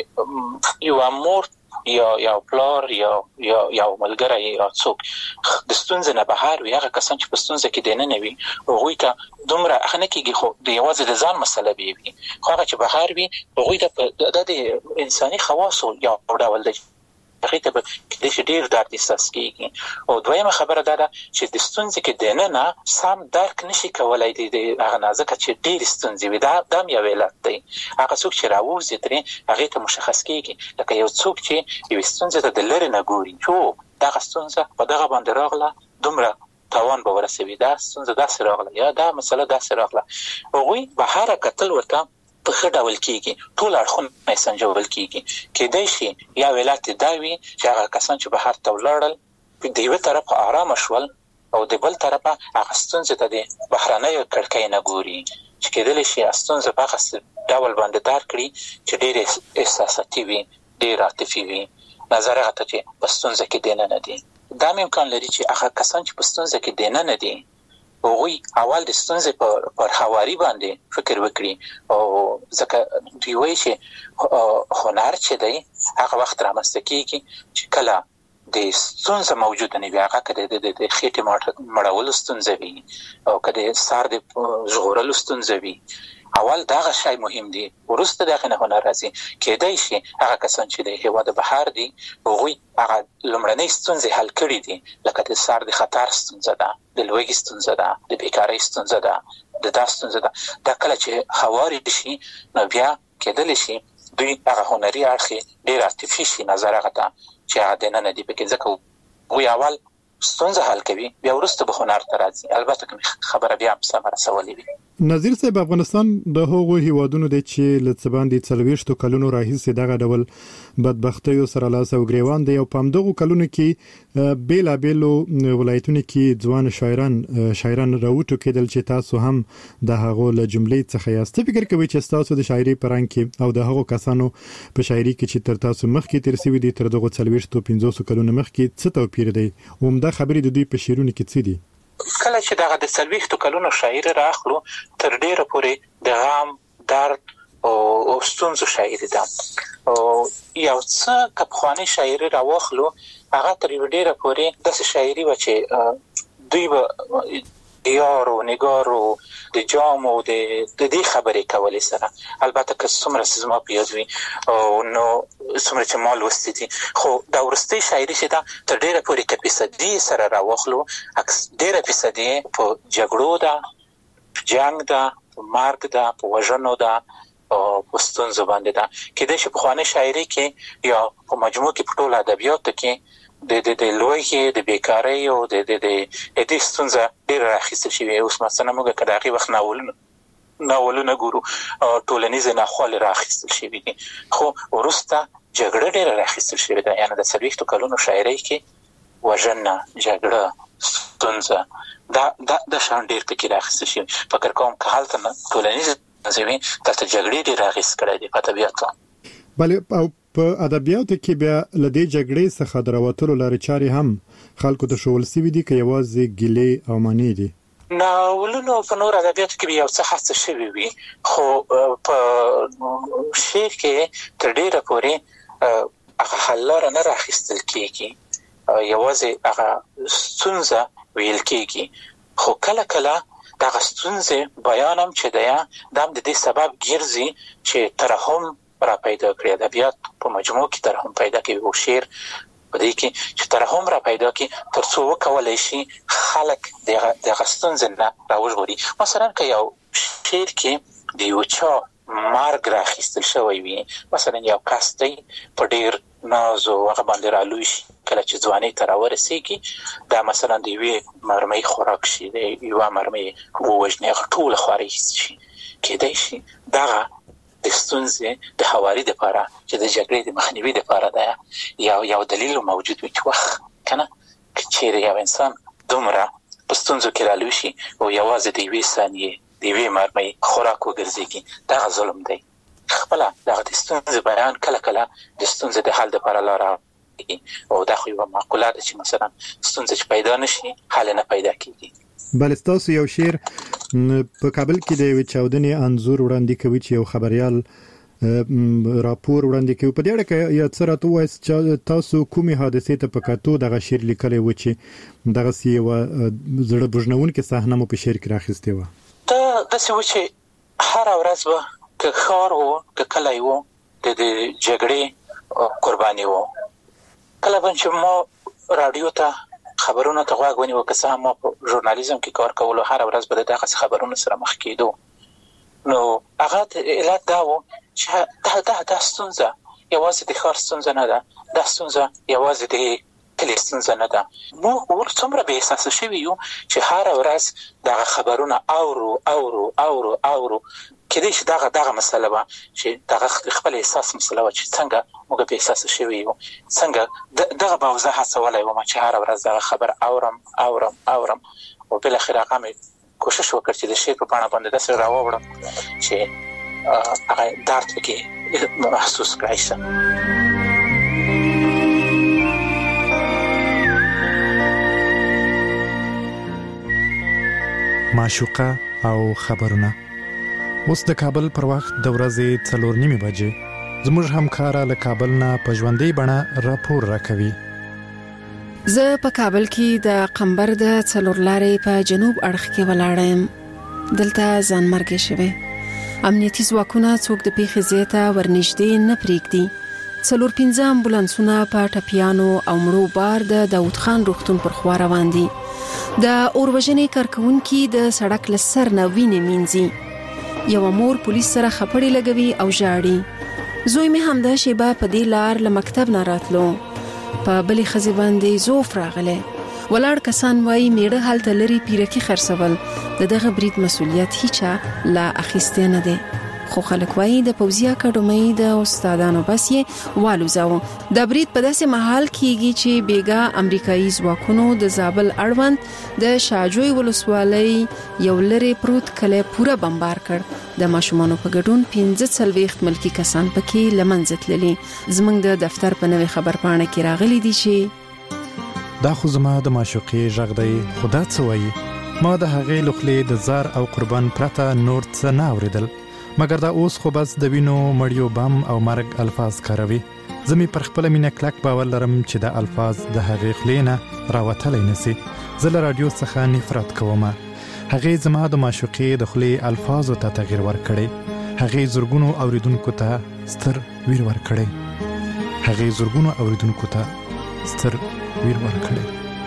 یو مور یا پلار یا ملګری یا څوک د ستونزې نه بهر وي، هغه کسان چې په ستونزه کې دننه وي هغوی ته دومره اخنه کېږي، خو د یوازې د ځان مسله به وي، خو هغه چې بهر وي هغوی ته د انساني خواصو یو ډول دی هغه ته به ډېر درد احساس کېږي. او دویمه خبره دا ده چې د ستونزې کې دننه سم درک نشي کولای د هغه نازکه چې ډېر ستونزې وي، دا هم یو علت دی. هغه څوک چې راووځي ترې هغې ته مشخص کېږي، لکه یو څوک چې یوې ستونزې ته د لرې نه ګوري چې دغه ستونزه په دغه باندې راغله دومره تاوان به ورسوي، دا ستونزه داسې راغله یا دا مسله داسې راغله، هغوی بهره کتل ورته په ښه ډول کېږي، ټول اړخونه یې سنجول کېږي. کېدای شي یا علت دا وي چې هغه کسان چې بهر ته ولاړل د یوه طرفه ارامه شول او د بل طرفه هغه ستونزې ته د بهرنیو کړکۍ نه ګوري چې کېدلی شي ستونزه په هغه ډول باندې درک کړي چې ډېر احساساتي وي، ډېر عاطفي وي، نظر هغه ته چې په ستونزه کې دننه دي. دا هم امکان لري چې هغه کسان چې په ستونزه کې دننه دي هغوی اول د ستونزې پر هواري باندې فکر وکړي، او ځکه دوی وایي چې هنر چې دی هغه وخت رامنځته کېږي چې کله د ستونزه موجوده نه وي، هغه که د خېټې مړولو ستونزه وي او که د سر د ژغورلو ستونزه وي، اول دغه شی مهم دی، وروسته دغه نه هنر راځي. کېدای شي هغه کسان چې د هېواد بهر دي هغوی هغه لومړنۍ ستونزې حل کړي دي، لکه د سر د خطر ستونزه ده، د لوږې ستونزه ده، د بیکارۍ ستونزه ده، د دا ستونزه ده. دا کله چې هواري شي نو بیا کېدلی شي دوی هغه هنري اړخ ډېر عاطفي شي نظر هغه ته چې هغه دننه دي پکې، ځکه هغوی اول ستونزه حل کوي بیا وروسته به هنر ته راځي. البته که خبره بیا هم سمه رسولې وي. نظیر صاحب، افغانستان د هغو هیوادونو دی چې له څه باندې 40 کلونو راهیسې دغه ډول بدبختیو سره لاس او ګریوان دی، او په همدغو کلونو کې بیلابیلو ولایتونو کې ځوان شاعران راوټوکېدل چې تاسو هم د هغو له جملې څخه یاست. فکر کوئ چې تاسو د شاعري په رنګ کې او د هغو کسانو په شاعري کې چې تر تاسو مخکې تیر شوي دي تر دغو 40-50 کلونو مخکې څه توپیر دی؟ عمده خبرې د دوی په شعرونو کې څه دي؟ کله چې دغه د 40 کلونو شاعري راخلو تر ډیره پورې د غم، درد او ستونزو شاعري ده، او یو څه که پخوانۍ شاعري راواخلو هغه تر ډیره پورې داسې شاعري وه چې دوی به د یارو نګارو د جامو د دې خبرې کولې سره، البته که څومره چې زما په یاد وي نو څومره چې ما لوستي دي، خو دا وروستۍ شاعري چې ده تر ډیره پورې که فیصدي سره راواخلو ډیره فیصدي په جګړو ده، په جنګ ده، په مرګ ده، په وژنو ده او په ستونزو باندې ده. کېدای شي پخوانۍ شاعري کې یا په مجموع کې په ټول ادبیاتو کې د لوږې، د بیکارۍ او د دې ستونزه ډېره راخیستل شوې. اوس مثلا موږ که د هغې وخت ناولونه ګورو ټولنیزې ناخوالې راخیستل شوي دي، خو وروسته جګړه ډېره راخیستل شوې ده. یعنې د 40 کلونو شاعرۍ کې وژنه، جګړه، ستونزه دا شان ډېر پکې راخیستل شوي. فکر کوم که هلته ټولنیزې ستونزې وي دلته جګړې ډېر اغېز کړی دی په ادبیاتو. بلې او په ادبیاتو کې بیا له دې جګړې څخه د راوتلو لارې چارې هم خلکو ته ښوول سوي دي که یوازې ګیلې او مانې دي؟ ناولونو په نور ادبیاتو کې یو څه هڅه شوې وي، خو په شعر کې تر ډېره پورې هغه حل لاره نه راخیستل کېږي، یوازې هغه ستونزه ویل کېږي. خو کله کله دغه ستونزې بیان هم چې دی دا هم د دې سبب ګرځي چې ترحم را پیدا کړي. ادبیات په مجموع کې ترحم پیدا کوي او شعر په دې کې چې ترحم را پیدا کړي تر څو وکولای شي خلک دغه ستونزې نه راوژغوري. مثلا که یو شعر کې د یو چا مرګ راخیستل شوی وي، مثلا یو کس دی په ډېر ناز او هغه باندې رالوي شي کله چې ځواني ته راورسېږي دا مثلا د یوې مرمۍ خوراک شي د یوه مرمۍ ووژني هغه ټوله خواري شي کېدای شي دغه د ستونزې د هواري دپاره چې د جګړې د مخنیوي دپاره ده یو دلیل موجود وي چې وخت کنه که چیرې یو انسان دومره په ستونزو کې رالوي شي او یوازې د یوې ثانیې د یوې مرمۍ خوراک وګرځېږي دغه ظلم دی. خپله دغه د ستونزې بیان کله کله د ستونزې د حل دپاره لاره او دا خو یوه معقوله ده چې مثلا ستونزه چې پیدا نشي حل نه پیدا کېږي. بل ستاسو یو شعر په کابل کې د یوې چاودنې انځور وړاندې کوي چې یو خبريال راپور وړاندې کوي. په دې اړه کې یا څه راته وایي چې تاسو کومې حادثې ته په کتو دغه شعر لیکلی و چې دغسې یوه زړه بوژنونکې صحنه مو په شعر کې راخیستې وه؟ دا داسې و چې هره ورځ به که ښار و که کلی و د جګړې قرباني و. کله به چې ما راډیو ته خبرونو ته غوږ ونیو که څه هم ما په ژورنالیزم کې کار کولو هره ورځ به د دغسې خبرونو سره مخ کېدو. نو هغه علت دا و چې دا ستونزه یوازې د ښار ستونزه نه ده، دا ستونزه یوازې د کلي ستونزه نه ده. موږ څومره بې احساسه شوي یو چې هره ورځ دغه خبرونه اورو کېدای شي دغه مسله وه چې دغه خپل احساس مسله وه چې څنګه موږ بې احساسه شوي یو، څنګه دغه به زه هڅولی وم چې هره ورځ دغه خبر اورم او بالاخره هغه مې کوشش وکړ چې د شعر په بڼه باندې داسې راووړم چې هغه درد پکې محسوس کړی شي. معشوقه او خبرونه. اوس د کابل پر وخت د ورځې 4:30 بجې زموږ همکاره له کابل نه په ژوندۍ بڼه راپور راکوي. زه په کابل کې د قمبر د څلور لارې په جنوب اړخ کې ولاړه یم. دلته ځانمرګي شوی. امنیتي ځواکونه څوک د پیښې ځای ته ورنږدې نه پرېږدي. 4-5 امبولانسونه په ټپیانو او مړو بار د داود خان روغتون پر خوا روان دي. د اوروژنې کارکونکي د سړک له سر نه وینې مینځي. یو مور پولیس سره خپړې لګوي او ژاړي. زوی مې همدا شیبه په دې لار له مکتب نه راتلو. په بلې ښځې باندې زوف راغلی. ولاړ کسان وایي میړه هلته لري پیرکي خرڅول د دغه برید مسؤلیت هیچا لا اخیستی نه دی. خو خلک وایي د پوځي اکاډمۍ د استادانو بس یې والوځاوه. د برید په داسې مهال کېږي چې بیګا امریکایي ځواکونو د زابل اړوند د شاجوی ولسوالۍ یو لرې پروت کلی پوره بمبار کړ. د ماشومانو په ګډون 45 ملکی کسان پکې له منځه تللي. زموږ د دفتر په نوې خبرپاڼه کې راغلي دي چې دا خو زما د معشوقې غږ دی، خو دا څه وایي؟ ما د هغې له خولې د زار او قربان پرته نور څه نه اورېدل، مګر دا اوس خو بس د وینو مړیو بم او مرګ الفاظ کاروي. زه مې پر خپله مینه کلک باور لرم چې دا الفاظ د هغې خولې نه راوتلی نسي. زه له راډیو څخه نفرت کوم. هغې زما د معشوقې د خولې الفاظو ته تغییر ورکړی. هغې زرګونو اوریدونکو ته ستر ویر ورکړی. هغې زرګونو اوریدونکو ته ستر ویر ورکړی.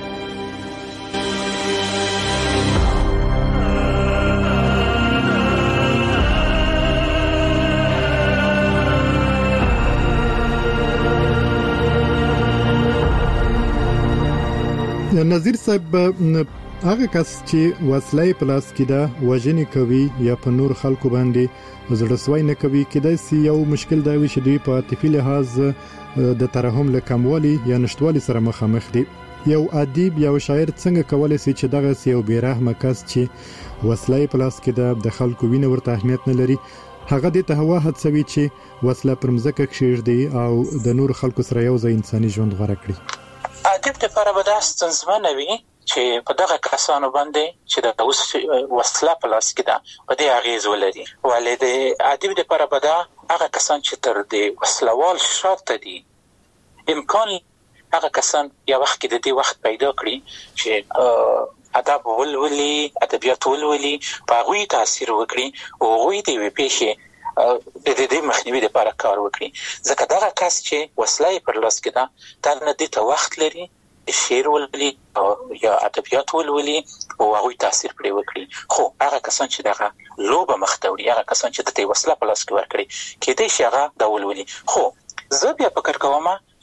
نظیر صاحب، هغه کس چې وسلې په لاس کې ده وژنې کوي یا په نور خلکو باندې زړسوي نه کوي، کېدای شي یو مشکل دا وي چې دوی په عاطفي لحاظ د ترحم له کموالي یا نشټوالي سره مخامخ دي. یو ادیب یا شاعر څنګه کولای شي چې دغه یو بیرحمه کس چې وسلې په لاس کې ده د خلکو وینه ورته اهمیت نه لري، هغه د تهوا هڅوي چې وسله پر مځکه کښېږدي او د نور خلکو سره یو ځای انساني ژوند غوره کړي؟ ادیب لپاره به دا ستونزمنه وي چې په دغه کسانو باندې چې د اوس وسله په لاس کې ده په دې اغېز ولري. ولې د ادیب لپاره به دا هغه کسان چې تر دې وسلوال شاته دي امکان هغه کسان یا وخت کې د دې وخت پیدا کړي چې ادب ولولي، ادبیات ولولي، په هغوی تاثیر وکړي او هغوی د یوې پیښې د دې مخنیوي لپاره کار وکړي. ځکه دغه کس چې وسله پر لاس کې ده دا نه دې ته وخت لري شعر ولولي یا ادبیات ولولي او هغوی تاثیر پرې وکړي. خو هغه کسان چې دغه لوبه مخته وړي، هغه کسان چې د دې وسله په لاس کې ورکړي، کېدای شي هغه دا ولولي. خو زه بیا فکر کوم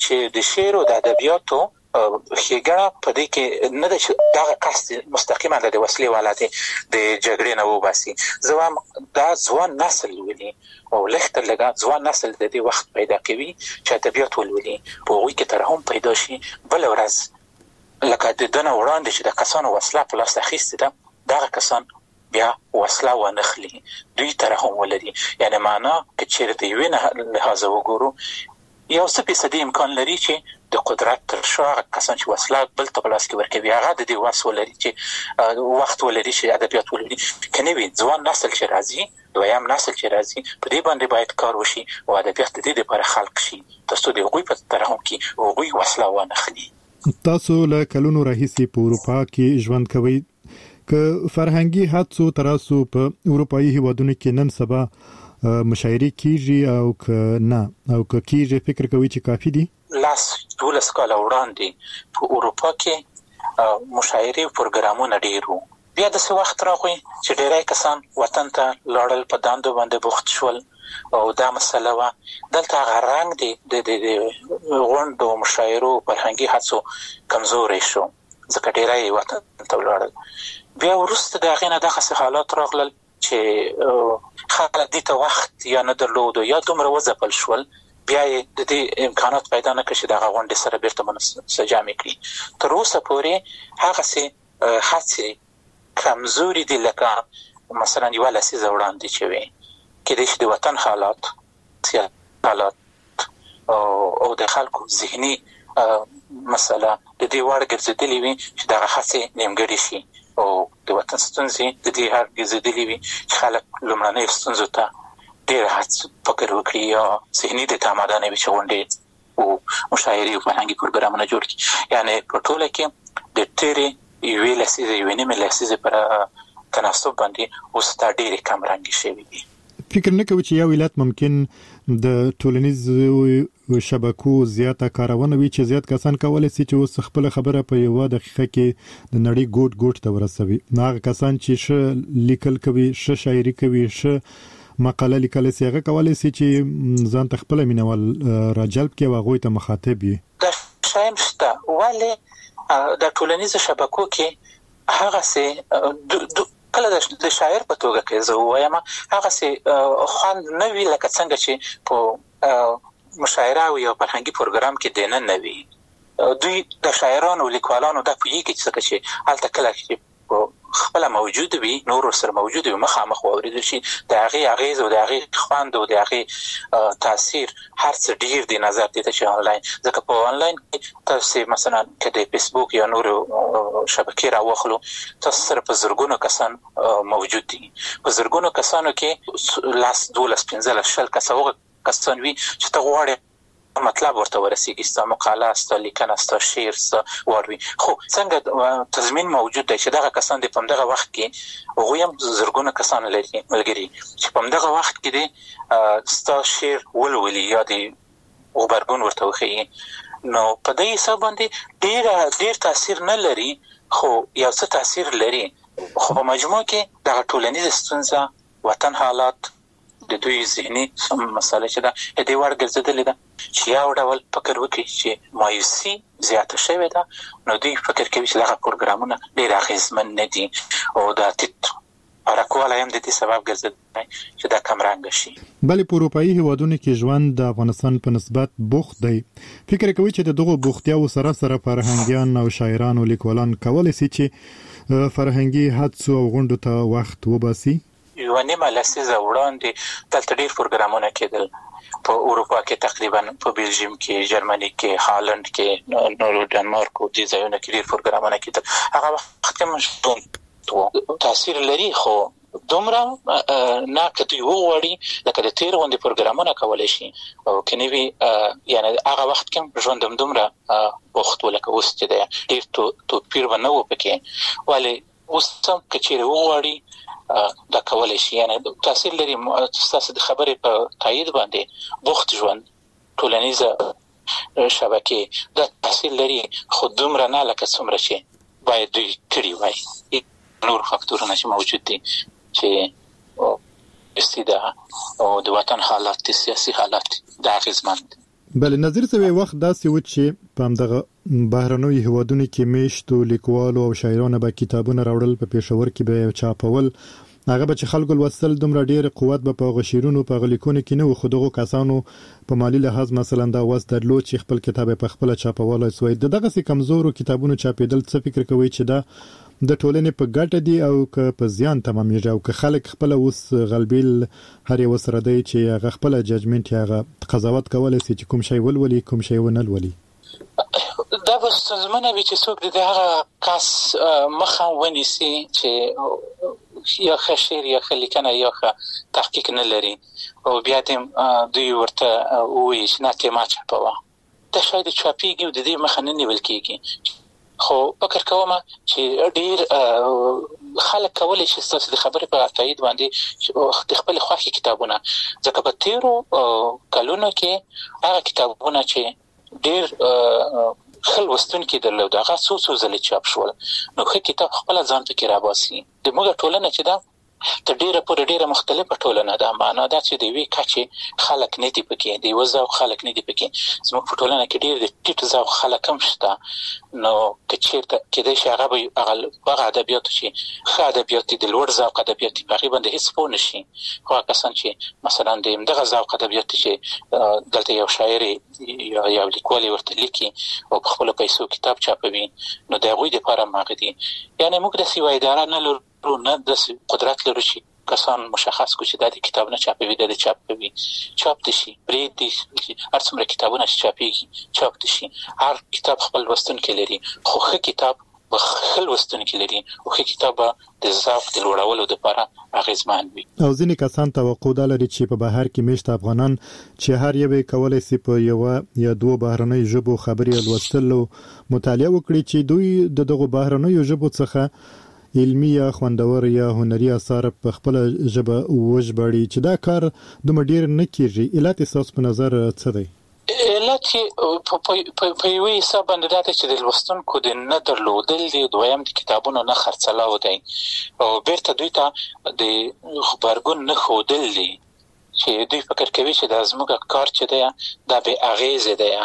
چې د شعر او د ادبیاتو ښېګڼه په دې کې نه ده چې دغه قصد مستقیما د وسلې والاتې د جګړې نه وباسي. زه وایم دا ځوان نسل ولي او لږ لږه ځوان نسل د دې وخت پیدا کوي چې ادبیات ولولي، په هغوی کې ترحم پیدا شي. بله ورځ لکه د ده نه وړاندې چې د کسانو وسله په لاس اخیستې ده، دغه کسان بیا وسله ونخلي، دوی ترحم ولري. یعنې معنا که چېرې د یوې لحاظه وګورو یو څه فیصدي امکان لري چې د قدرت تر شا هغه کسان چې وسله بل ته په لاس کې ورکوي هغه د دې وس ولري چې وخت ولري چې ادبیات ولولي. که نه وي ځوان نسل چې راځي، دویم نسل چې راځي، په دې باندې باید کار وشي او ادبیات د دې لپاره خلق شي تر څو د هغوی په ترحم کې هغوی وسله ونخلي. تاسو له کلونو راهیسې په اروپا کې ژوند کوئ، که فرهنګي حادثو تراسو په اروپایي هیوادونو کې نن سبا مشاعرې کیږي او که نه او که کیږي فکر کوي چې کافي دي؟ 12 کاله وړاندې په اروپا کې مشاعرې او پروګرامونه ډېر وو. بیا داسې وخت راغی چې ډېری کسان وطن ته لاړل، په دندو باندې بوخت شول او دا مسله وه. دلته هغه رنګ د غونډو او مشاعرو فرهنګي حادثو کمزوری شو ځکه ډېری وطن ته ولاړل. بیا وروسته د هغې نه دغسې حالات راغلل چې خلک دې ته وخت یا نه درلودو یا دومره وځپل شول، بیا یې د دې امکانات پیدا نه کړ چې دغه غونډې سره بیرته منسجمې کړي. تر اوسه پورې هغسې هڅې کمزوري دي لکه مثلا یوه لسیزه وړاندې چې وې. کېدای شي د وطن حالات، سیاسي حالات او د خلکو ذهني مسله د دې وړ ګرځېدلې وي چې دغه هڅې نیمګړې شي او د وطن ستونزې د دې حد ګرځېدلې وي چې خلک لومړنیو ستونزو ته ډېر فکر وکړي یا ذهني د تعامده نه وي چې غونډې او مشاعرې او فرهنګي پروګرامونه جوړ کړي. یعنې په ټوله کې د تېرې یوې لسیزې یوې نیمې لسیزې پر تناسب باندې اوس دا ډېرې کم رنګې شوي دي. فکر نه کوي چې یو ولایت ممکن د ټولنیزو شبکو زیاته کارونه وي چې زیات کسان کولای شي چې اوس خپل خبره په یو دقیقه کې د نړۍ ګوټ ګوټ ته ورسوي. هغه کسان چې ش لیکل کوي، ش شاعري کوي، ش مقاله لیکل شي، هغه کولای شي چې ځان ته خپل مینوال راجلب کړي او هغه ته مخاطب وي. دا شایم شته ولې د ټولنیزو شبکو کې هغه سه کله د شاعر په توګه کې زه وایم هغه سه خوند نه وی لکه څنګه چې په مشاعره او یو فرهنګي پروګرام کې دینه نه وی. دوی د شاعرانو او لیکوالانو د پوهیږي چې هلته کله چې خپل موجود وي، نور سره موجود وي، مخامخ واوریدل شي، د هغې اغیز او د هغې خوند او د هغې تاثیر هر څه ډیر دی نظر دي چې آنلاین. ځکه په آنلاین کې تاسو مثلا که د فیسبوک یا نور شبکې راوخلو تاسو سره په زرګونو کسان موجود دي. په زرګونو کسانو کې 12 کسان وي چې ته غواړې مطلب ورته ورسیږي، ستا مقاله، ستا لیکنه، ستا شعر، ستا واروي. خو څنګه تضمین موجود دی چې دغه کسان د په همدغه وخت کې هغوی هم زرګونه کسان لري ملګري چې په همدغه وخت کې دی ستا شعر ولولي یا د غبرګون ورته وښیي. نو په دې حساب باندې ډېر تاثیر نه لري، خو یو څه تاثیر لري. خو په مجموع کې دغه ټولنیزه ستونزه، وطن حالات، د دوی ذهني مسله چې ده د دې وړ ګرځېدلې ده چې یو ډول فکر وکړي چې مایوسي زیاته شوې ده. نو دوی فکر کوي چې دغه پروګرامونه ډېر اغېزمن نه دي او دا ټیټ حرکوالی هم د دې سبب ګرځېدلی چې دا کمرنګه شي. بلې په اروپایي هیوادونو کې ژوند د افغانستان په نسبت بوخت دی. فکر کوي چې د دغو بوختیاو سره سره فرهنګیان او شاعران او لیکوالان کولی شي چې فرهنګي حادثو او غونډو ته وخت وباسي؟ یوه نیمه لسیزه وړاندې دلته ډېر پروګرامونه کېدل. په اروپا کې تقریبا په بلژیم کې، جرمني کې، هالند کې، نورو ډنمارک او دې ځایونو کې ډېر پروګرامونه کېدل. هغه وخت کې مشهور تاثیر لري، خو دومره نه که دوی وغواړي لکه د تېر غوندې پروګرامونه کولی شي او که نه وي یعنې هغه وخت کې ژوند همدومره بوخت و لکه اوس چې دی. ډېر توپیر به نه و پکې، ولې اوس هم که چېرې وغواړي دا کولای شي. یعنې تاثیر لري. ستاسو د خبرې په تایید باندې بوخت ژوند، ټولنیزه شبکې دا تاثیر لري، خو دومره نه لکه څومره چې باید دوی کړي وای. نور فاکتورونه چې موجود دي چې استیدا او د وطن حالات، سیاسي حالات دا اغېزمن دي. بل نظر سوي وخت داسې و چې په همدغه بهرنوي هیوادونو کې میشتو لیکوالو او شاعرانو به کتابونه راوړل په پېښور کې به چاپول هغه به چې خلکو لوستل دومره ډېر قوت به په غشیرونو په غلیکونو کې نه و خو دغه کسانو په مالی لحاظ مثلا دا وس درلود چې خپل کتاب په خپل چاپولای سوی دغه سي کمزورو کتابونو چاپیدل څه فکر کوي چې دا د ټولنې په ګټه دی او که په زیان تمامېږي او که خلک خپل اوس غلبیل هر یو سره دی چې هغه خپل ججمنټ هغه قضاوت کولای شي چې کوم شی ولولي کوم شی ونه ولولي دا به ستونزمنه وي چې څوک د هغه کس مخه ونیسي چې یا ښه شعر یا ښه لیکنه یا ښه تحقیق نه لري او بیا دوی ورته وایي چې نه ته ما چاپوه دا شاید چاپیږي او د دې مخه نه نیول کېږي خو فکر کوم چې ډیر خلک کولی شي ستاسو د خبرې په تایید باندې د خپل خوښي کتابونه ځکه په تیرو کلونو کې هغه کتابونه چې ډیر خل وستون کې درلود هغه څو ځله چاپ شول نو خو کتاب خپل ځان ته کې راباسي د موږ ټولنه چې دا ته ډیره مختلفه ټولنه ده معنا دا چې د وی کچې خلک نه دي پکې دی وځو خلک نه دي پکې زموږ په ټولنه کې ډیر د ټیټ ځو خلک هم شته نو کچېرته کې د شغه به هغه ادبیات چې خا ادبیات د لوړ ځو ادبیات تقریبا د هیڅ پونه شي خو کسان چې مثلا د دغه ځو ادبیات چې دلته یو شاعر یا لیکوال ورته لیکي او په خپل پیسو کتاب چاپوي نو د غوی د لپاره ماغدي یعنی موږ د سیوای اداره نه نه د قدرت لرو چې کسان مشخص کو چې د کتاب نه چاپوي د چاپوي چاپ دي شي پرې دي هر څومره کتابونه چې چاپيږي چاپ دي شي هر کتاب خپل وستون کې لري خو کتاب خپل وستون کې لري او کتاب د ذوق د لوړولو لپاره اغیزمن وي او ځینې کسان توقع لري چې په بهر کې میشت افغانان چې هر یو کولای شي په یو یا دوه بهرنۍ ژبو خبري لوستل او مطالعه وکړي چې دوی دغه بهرنۍ ژبو څخه علمي یا خوندور یا هنري اثار په خپل ژبه وژبړي چې دا کار دومره ډیر نه کیږي علت اساس په نظر څه دی علت په یوه حساب باندې دا چې د لوستونکو د نه درلودل دي دویم د کتابونو نه خرڅلاو دی او بیرته دوی ته د خبرګون نه خودل دي چې دوی فکر کوي چې د زموږ کار چې دی دا به اغیزه دی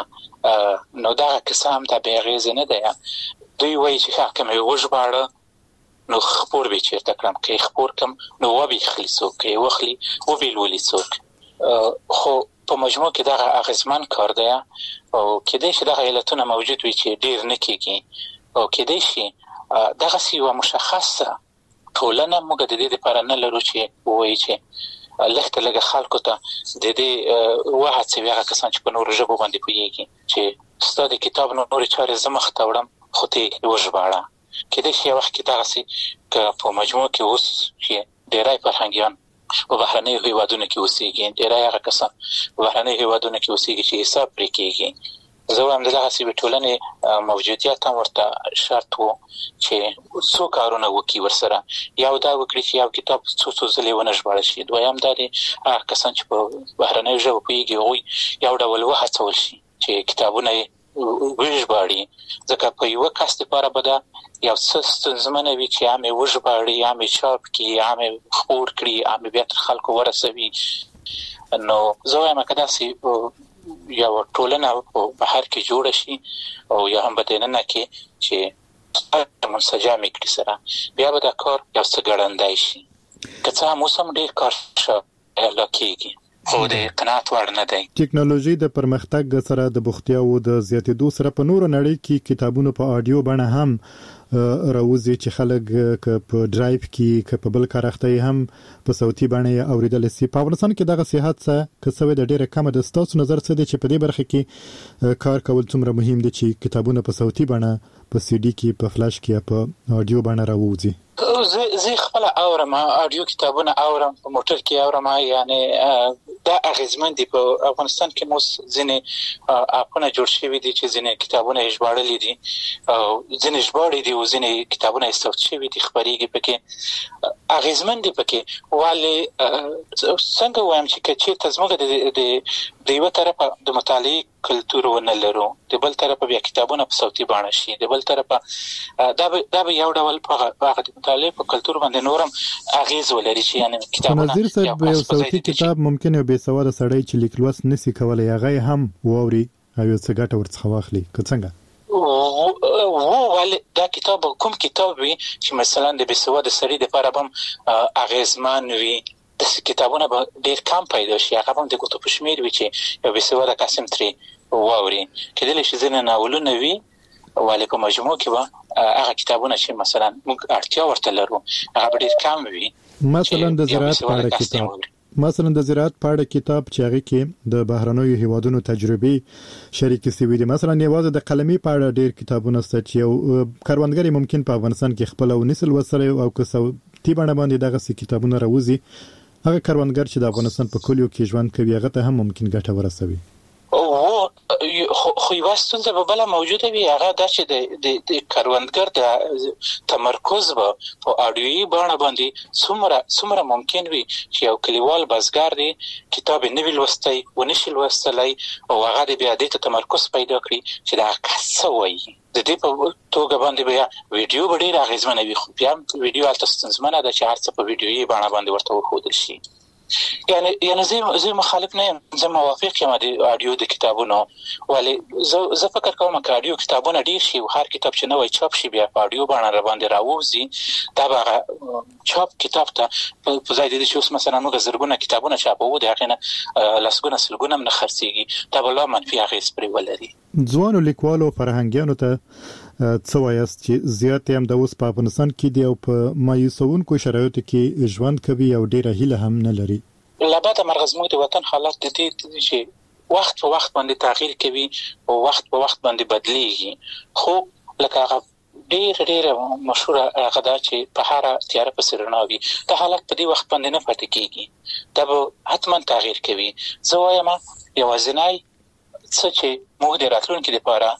نو دا قسم دا به اغیزه نه دی دوی وایي چې حکم وژباړه نو خبر به چیرته کړم کې خبر کم نو و به خلیصو کې وخلی و به ولې څوک خو په مجموع کې دا اغیزمن کار دی او کله چې دا علتونه موجود وي چې ډیر نه کیږي او کله چې دغه سی و مشخصه ټولنه موږ د دې لپاره نه لرو چې وایي چې لکه لږه خلکو ته د دې واحد څه هغه کسان چې په نور ژبه باندې پوهیږي چې ستاسو کتاب نور چارې زمخ ته وړم خو ته وژباړه کله چې وخت کې تاسو که په مجموع کې اوس چې ډیرای فرهنګيان په بهرنۍ هیوادونو کې اوسېږي ډیرای هغه کسان په بهرنۍ هیوادونو کې اوسېږي چې حساب پرې کېږي زه هم دغه سی ټولنې موجودیت هم ورته شرط وو چې څو کارونه وکړي ورسره یو دا وکړي چې یو کتاب څو ځلې ونژباړل شي دویم دا دی هغه کسان چې په بهرنۍ ژبه پوهیږي هغوی یو ډول وهڅول شي چې کتابونه وژباړي ځکه په یو کس لپاره به دا یو څه ستونزمنه وي چې عامه وژباړي عامه چاپ کړي عامه خپور کړي عامه بیا تر خلکو ورسوي نو زه وایم کدا سي یو ټولنه په بهر کې جوړ شي او یا هم بدننه کې چې منسجم کړي سره بیا به دا کار یو څه ګړندای شي که څه موسم ډیر کار لکېږي خو د قناعت وړ نه دی ټیکنالوژي د پرمختګ سره د بوختیاو د زیاتېدو سره په نور نړۍ کې کتابونو په آډیو بڼه هم راوځي چې خلک په ډرایو کې په بل کارخته هم په صوتي بڼه اوریدل شي په افغانستان کې دغه صحت څه کسوي د ډیره کم د ستاسو نظر څه دی چې په دې برخه کې کار کول څومره مهم دي چې کتابونه په صوتي بڼه په سی ډي کې په فلاش کې په آډیو بڼه راوځي زه خپل اورم آډیو کتابونه اورم په موټر کې اورم یعنی دا اغیزمن دي په افغانستان کې مو ځینې اپونه جوړ شوی دي چې ځینې کتابونه ژباړل دي او ځینې ژباړې دي شوي ځینې کتابونه استوت شوي دي خبرېږي پکې اغیزمن دي پکې ولې څنګه وایم چې چېرته زموږ د یوه طرفه د مطالعې کلتور ونه لرو د بل طرفه بیا کتابونه په صوتي بڼه شي د بل طرفه دا به یو ډول په هغه د مطالعې په کلتور باندې نورم اغیز ولري چې یعنې کتابونه نظیر صاحب یو صوتي کتاب ممکن یو بې سواده سړی چې لیک لوست نشي کولی هغه هم واوري او یو څه ګټه ورڅخه واخلي که څنګه ولې دا کتاب کوم کتاب وي چې مثلا د بې سواده سړي دپاره به هم اغیزمن وي د کتابونه به ډېر کم پیدا شي هغه هم د ګوتو په شمېر وي چې یو بې سواده کس هم ترې واوري کېدلی شي ځینې ناولونه وي ولې په مجموع کې به هغه کتابونه چې مثلا موږ اړتیا ورته لرو هغه به ډېر کم وي مثلا د زراعت په اړه کتاب مثلا د زراعت په اړه کتاب چې هغه کې د بهرنیو هیوادونو تجربې شریکې شوي دي مثلا یوازې د قلمي په اړه ډېر کتابونه شته چې یو کروندګر ممکن په افغانستان کې خپل او نسل وسره او که صوتي بڼه باندې دغه کتابونه راوځي هغه کروندګر چې د افغانستان په کلیو کې ژوند کوي هغه ته هم ممکن ګټه ورسوي خو یوه ستونزه به بله موجوده وي هغه دا چې د کروندګر د تمرکز به په اډیویي بڼه باندې څومره ممکن وي چې یو کلیوال بزګر دی کتاب یې نه وي لوستی ونشي لوستلی او هغه د بیا دې ته تمرکز پیدا کړي چې دا کس څه وایي د دې په توګه باندې بیا ویډیو به ډېره اغېزمنه وي خو بیا هم ویډیو هلته ستونزمنه ده چې هر څه په ویډیویي بڼه باندې ورته وښودل شي یعنی زه مخالف نه یم زه موافق یم د اډیو د کتابونو ولې زه فکر کوم که اډیو کتابونه ډېر شي او هر کتاب چې نوی چاپ شي بیا په اډیو بڼه راباندې راووځي دا به هغه چاپ کتاب ته په ځای د دې چې اوس مثلا موږ زرګونه کتابونه چاپوو د هغې نه لسګونه سلګونه هم نه خرڅېږي دا به لا منفي اغېز پرې ولري ځوانو لیکوالو فرهنګیانو ته څه وایاست چې زیات هم د اوس په افغانستان کې دی او په مایوسونکو شرایطو کې ژوند کوي او ډېره هیله هم نه لري له بده مرغه زموږ د وطن حالات د دې چې وخت په وخت باندې تغییر کوي او وخت په وخت باندې بدلیږي خو لکه هغه ډېر مشهوره هغه دا چې په هره تیاره پسې رڼا وي دا حالت په دې وخت باندې نه پاتې کېږي دا به حتما تغییر کوي زه وایم یوازینی څه چې موږ د راتلونکي لپاره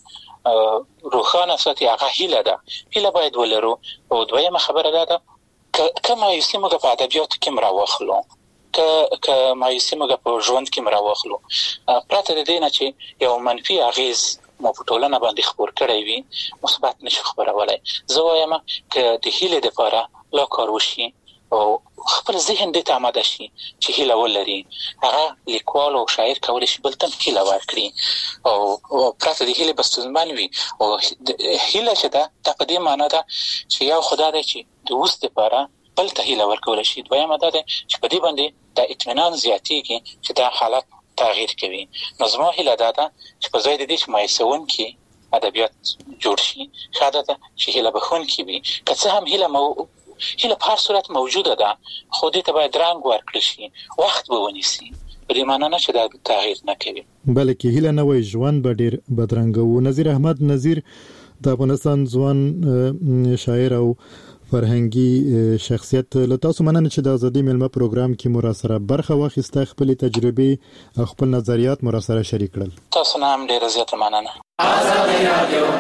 روښانه ساتي هغه هیله ده هیله باید ولرو او دویمه خبره دا ده که مایوسي موږ په ادبیاتو کې هم راواخلو که مایوسي موږ په ژوند کې هم راواخلو پرته د دې نه چې یو منفي اغېز مو په ټولنه باندې خپور کړی وي مثبت نشو خپرولی زه وایم که د هیلې دپاره لا کار وشي او خپل ذهن دې ته آماده شي چې هیله ولري هغه لیکوال او شاعر کولی شي بل ته هیله ورکړي او پرته د هیلې به ستونزمن وي او هیله چې ده دا په دې معنا ده چې یو خو دا دی چې د اوس دپاره بل ته هیله ورکولی شي دویمه دا دی چې په دې باندې دا اطمینان زیاتېږي چې دا حالت تغییر کوي نو زما هیله دا ده چې په ځای د دې چې مایوسونکي ادبیات جوړ شي ښه ده چې هیله بښونکي وي که څه هم هیله په هر صورت موجوده ده خو دې ته باید رنګ ورکړل شي وخت به ونیسي په دې معنا نه چې دا تغییر نه کوي بلکې هیله نه وای ژوند به ډېر بدرنګه و نظیر احمد نظیر د افغانستان ځوان شاعر او فرهنګي شخصیت له تاسو مننه چې د ازادي ملما پروګرام کې مو سره برخه واخیسته خپل تجربې او خپل نظریات مو سره شریک کړل تاسو نه هم ډېره زیاته مننه ازادي رادیو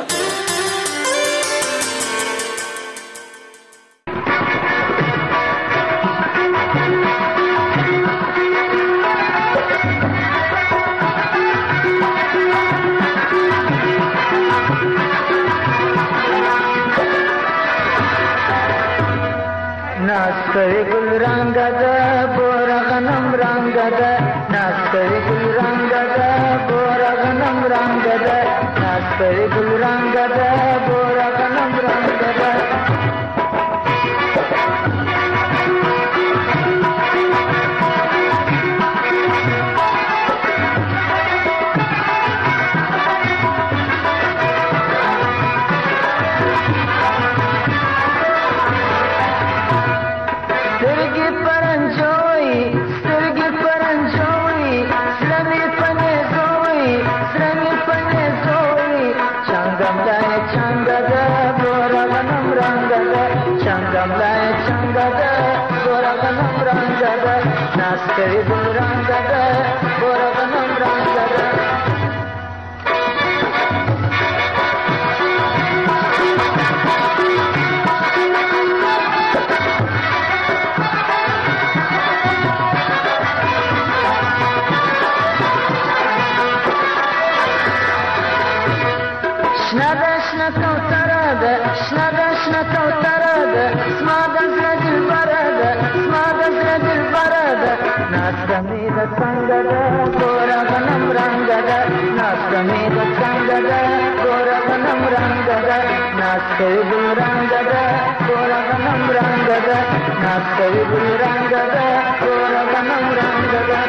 नास्करी गुल रंग दा बोरा गनम रंग दा नास्करी गुल रंग दा बोरा गनम रंग दा नास्करी गुल रंग दा बोरा गनम रंग दा नास्करी गुल रंग दा बोरा गनम रंग दा شنه کوتره ده شنه کوتره ده زما د زړه دلبره ده زما د زړه دلبره ده ناسته مې د څنګه ده ګوره غنم رنګه ده ناسته مې د څنګه ده ګوره غنم رنګه ده ناسته وي ګل رنګه ده ګوره غنم رنګه ده ناسته وي ګل رنګه ده ګوره غنم رنګه ده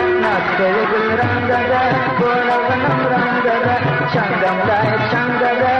Changam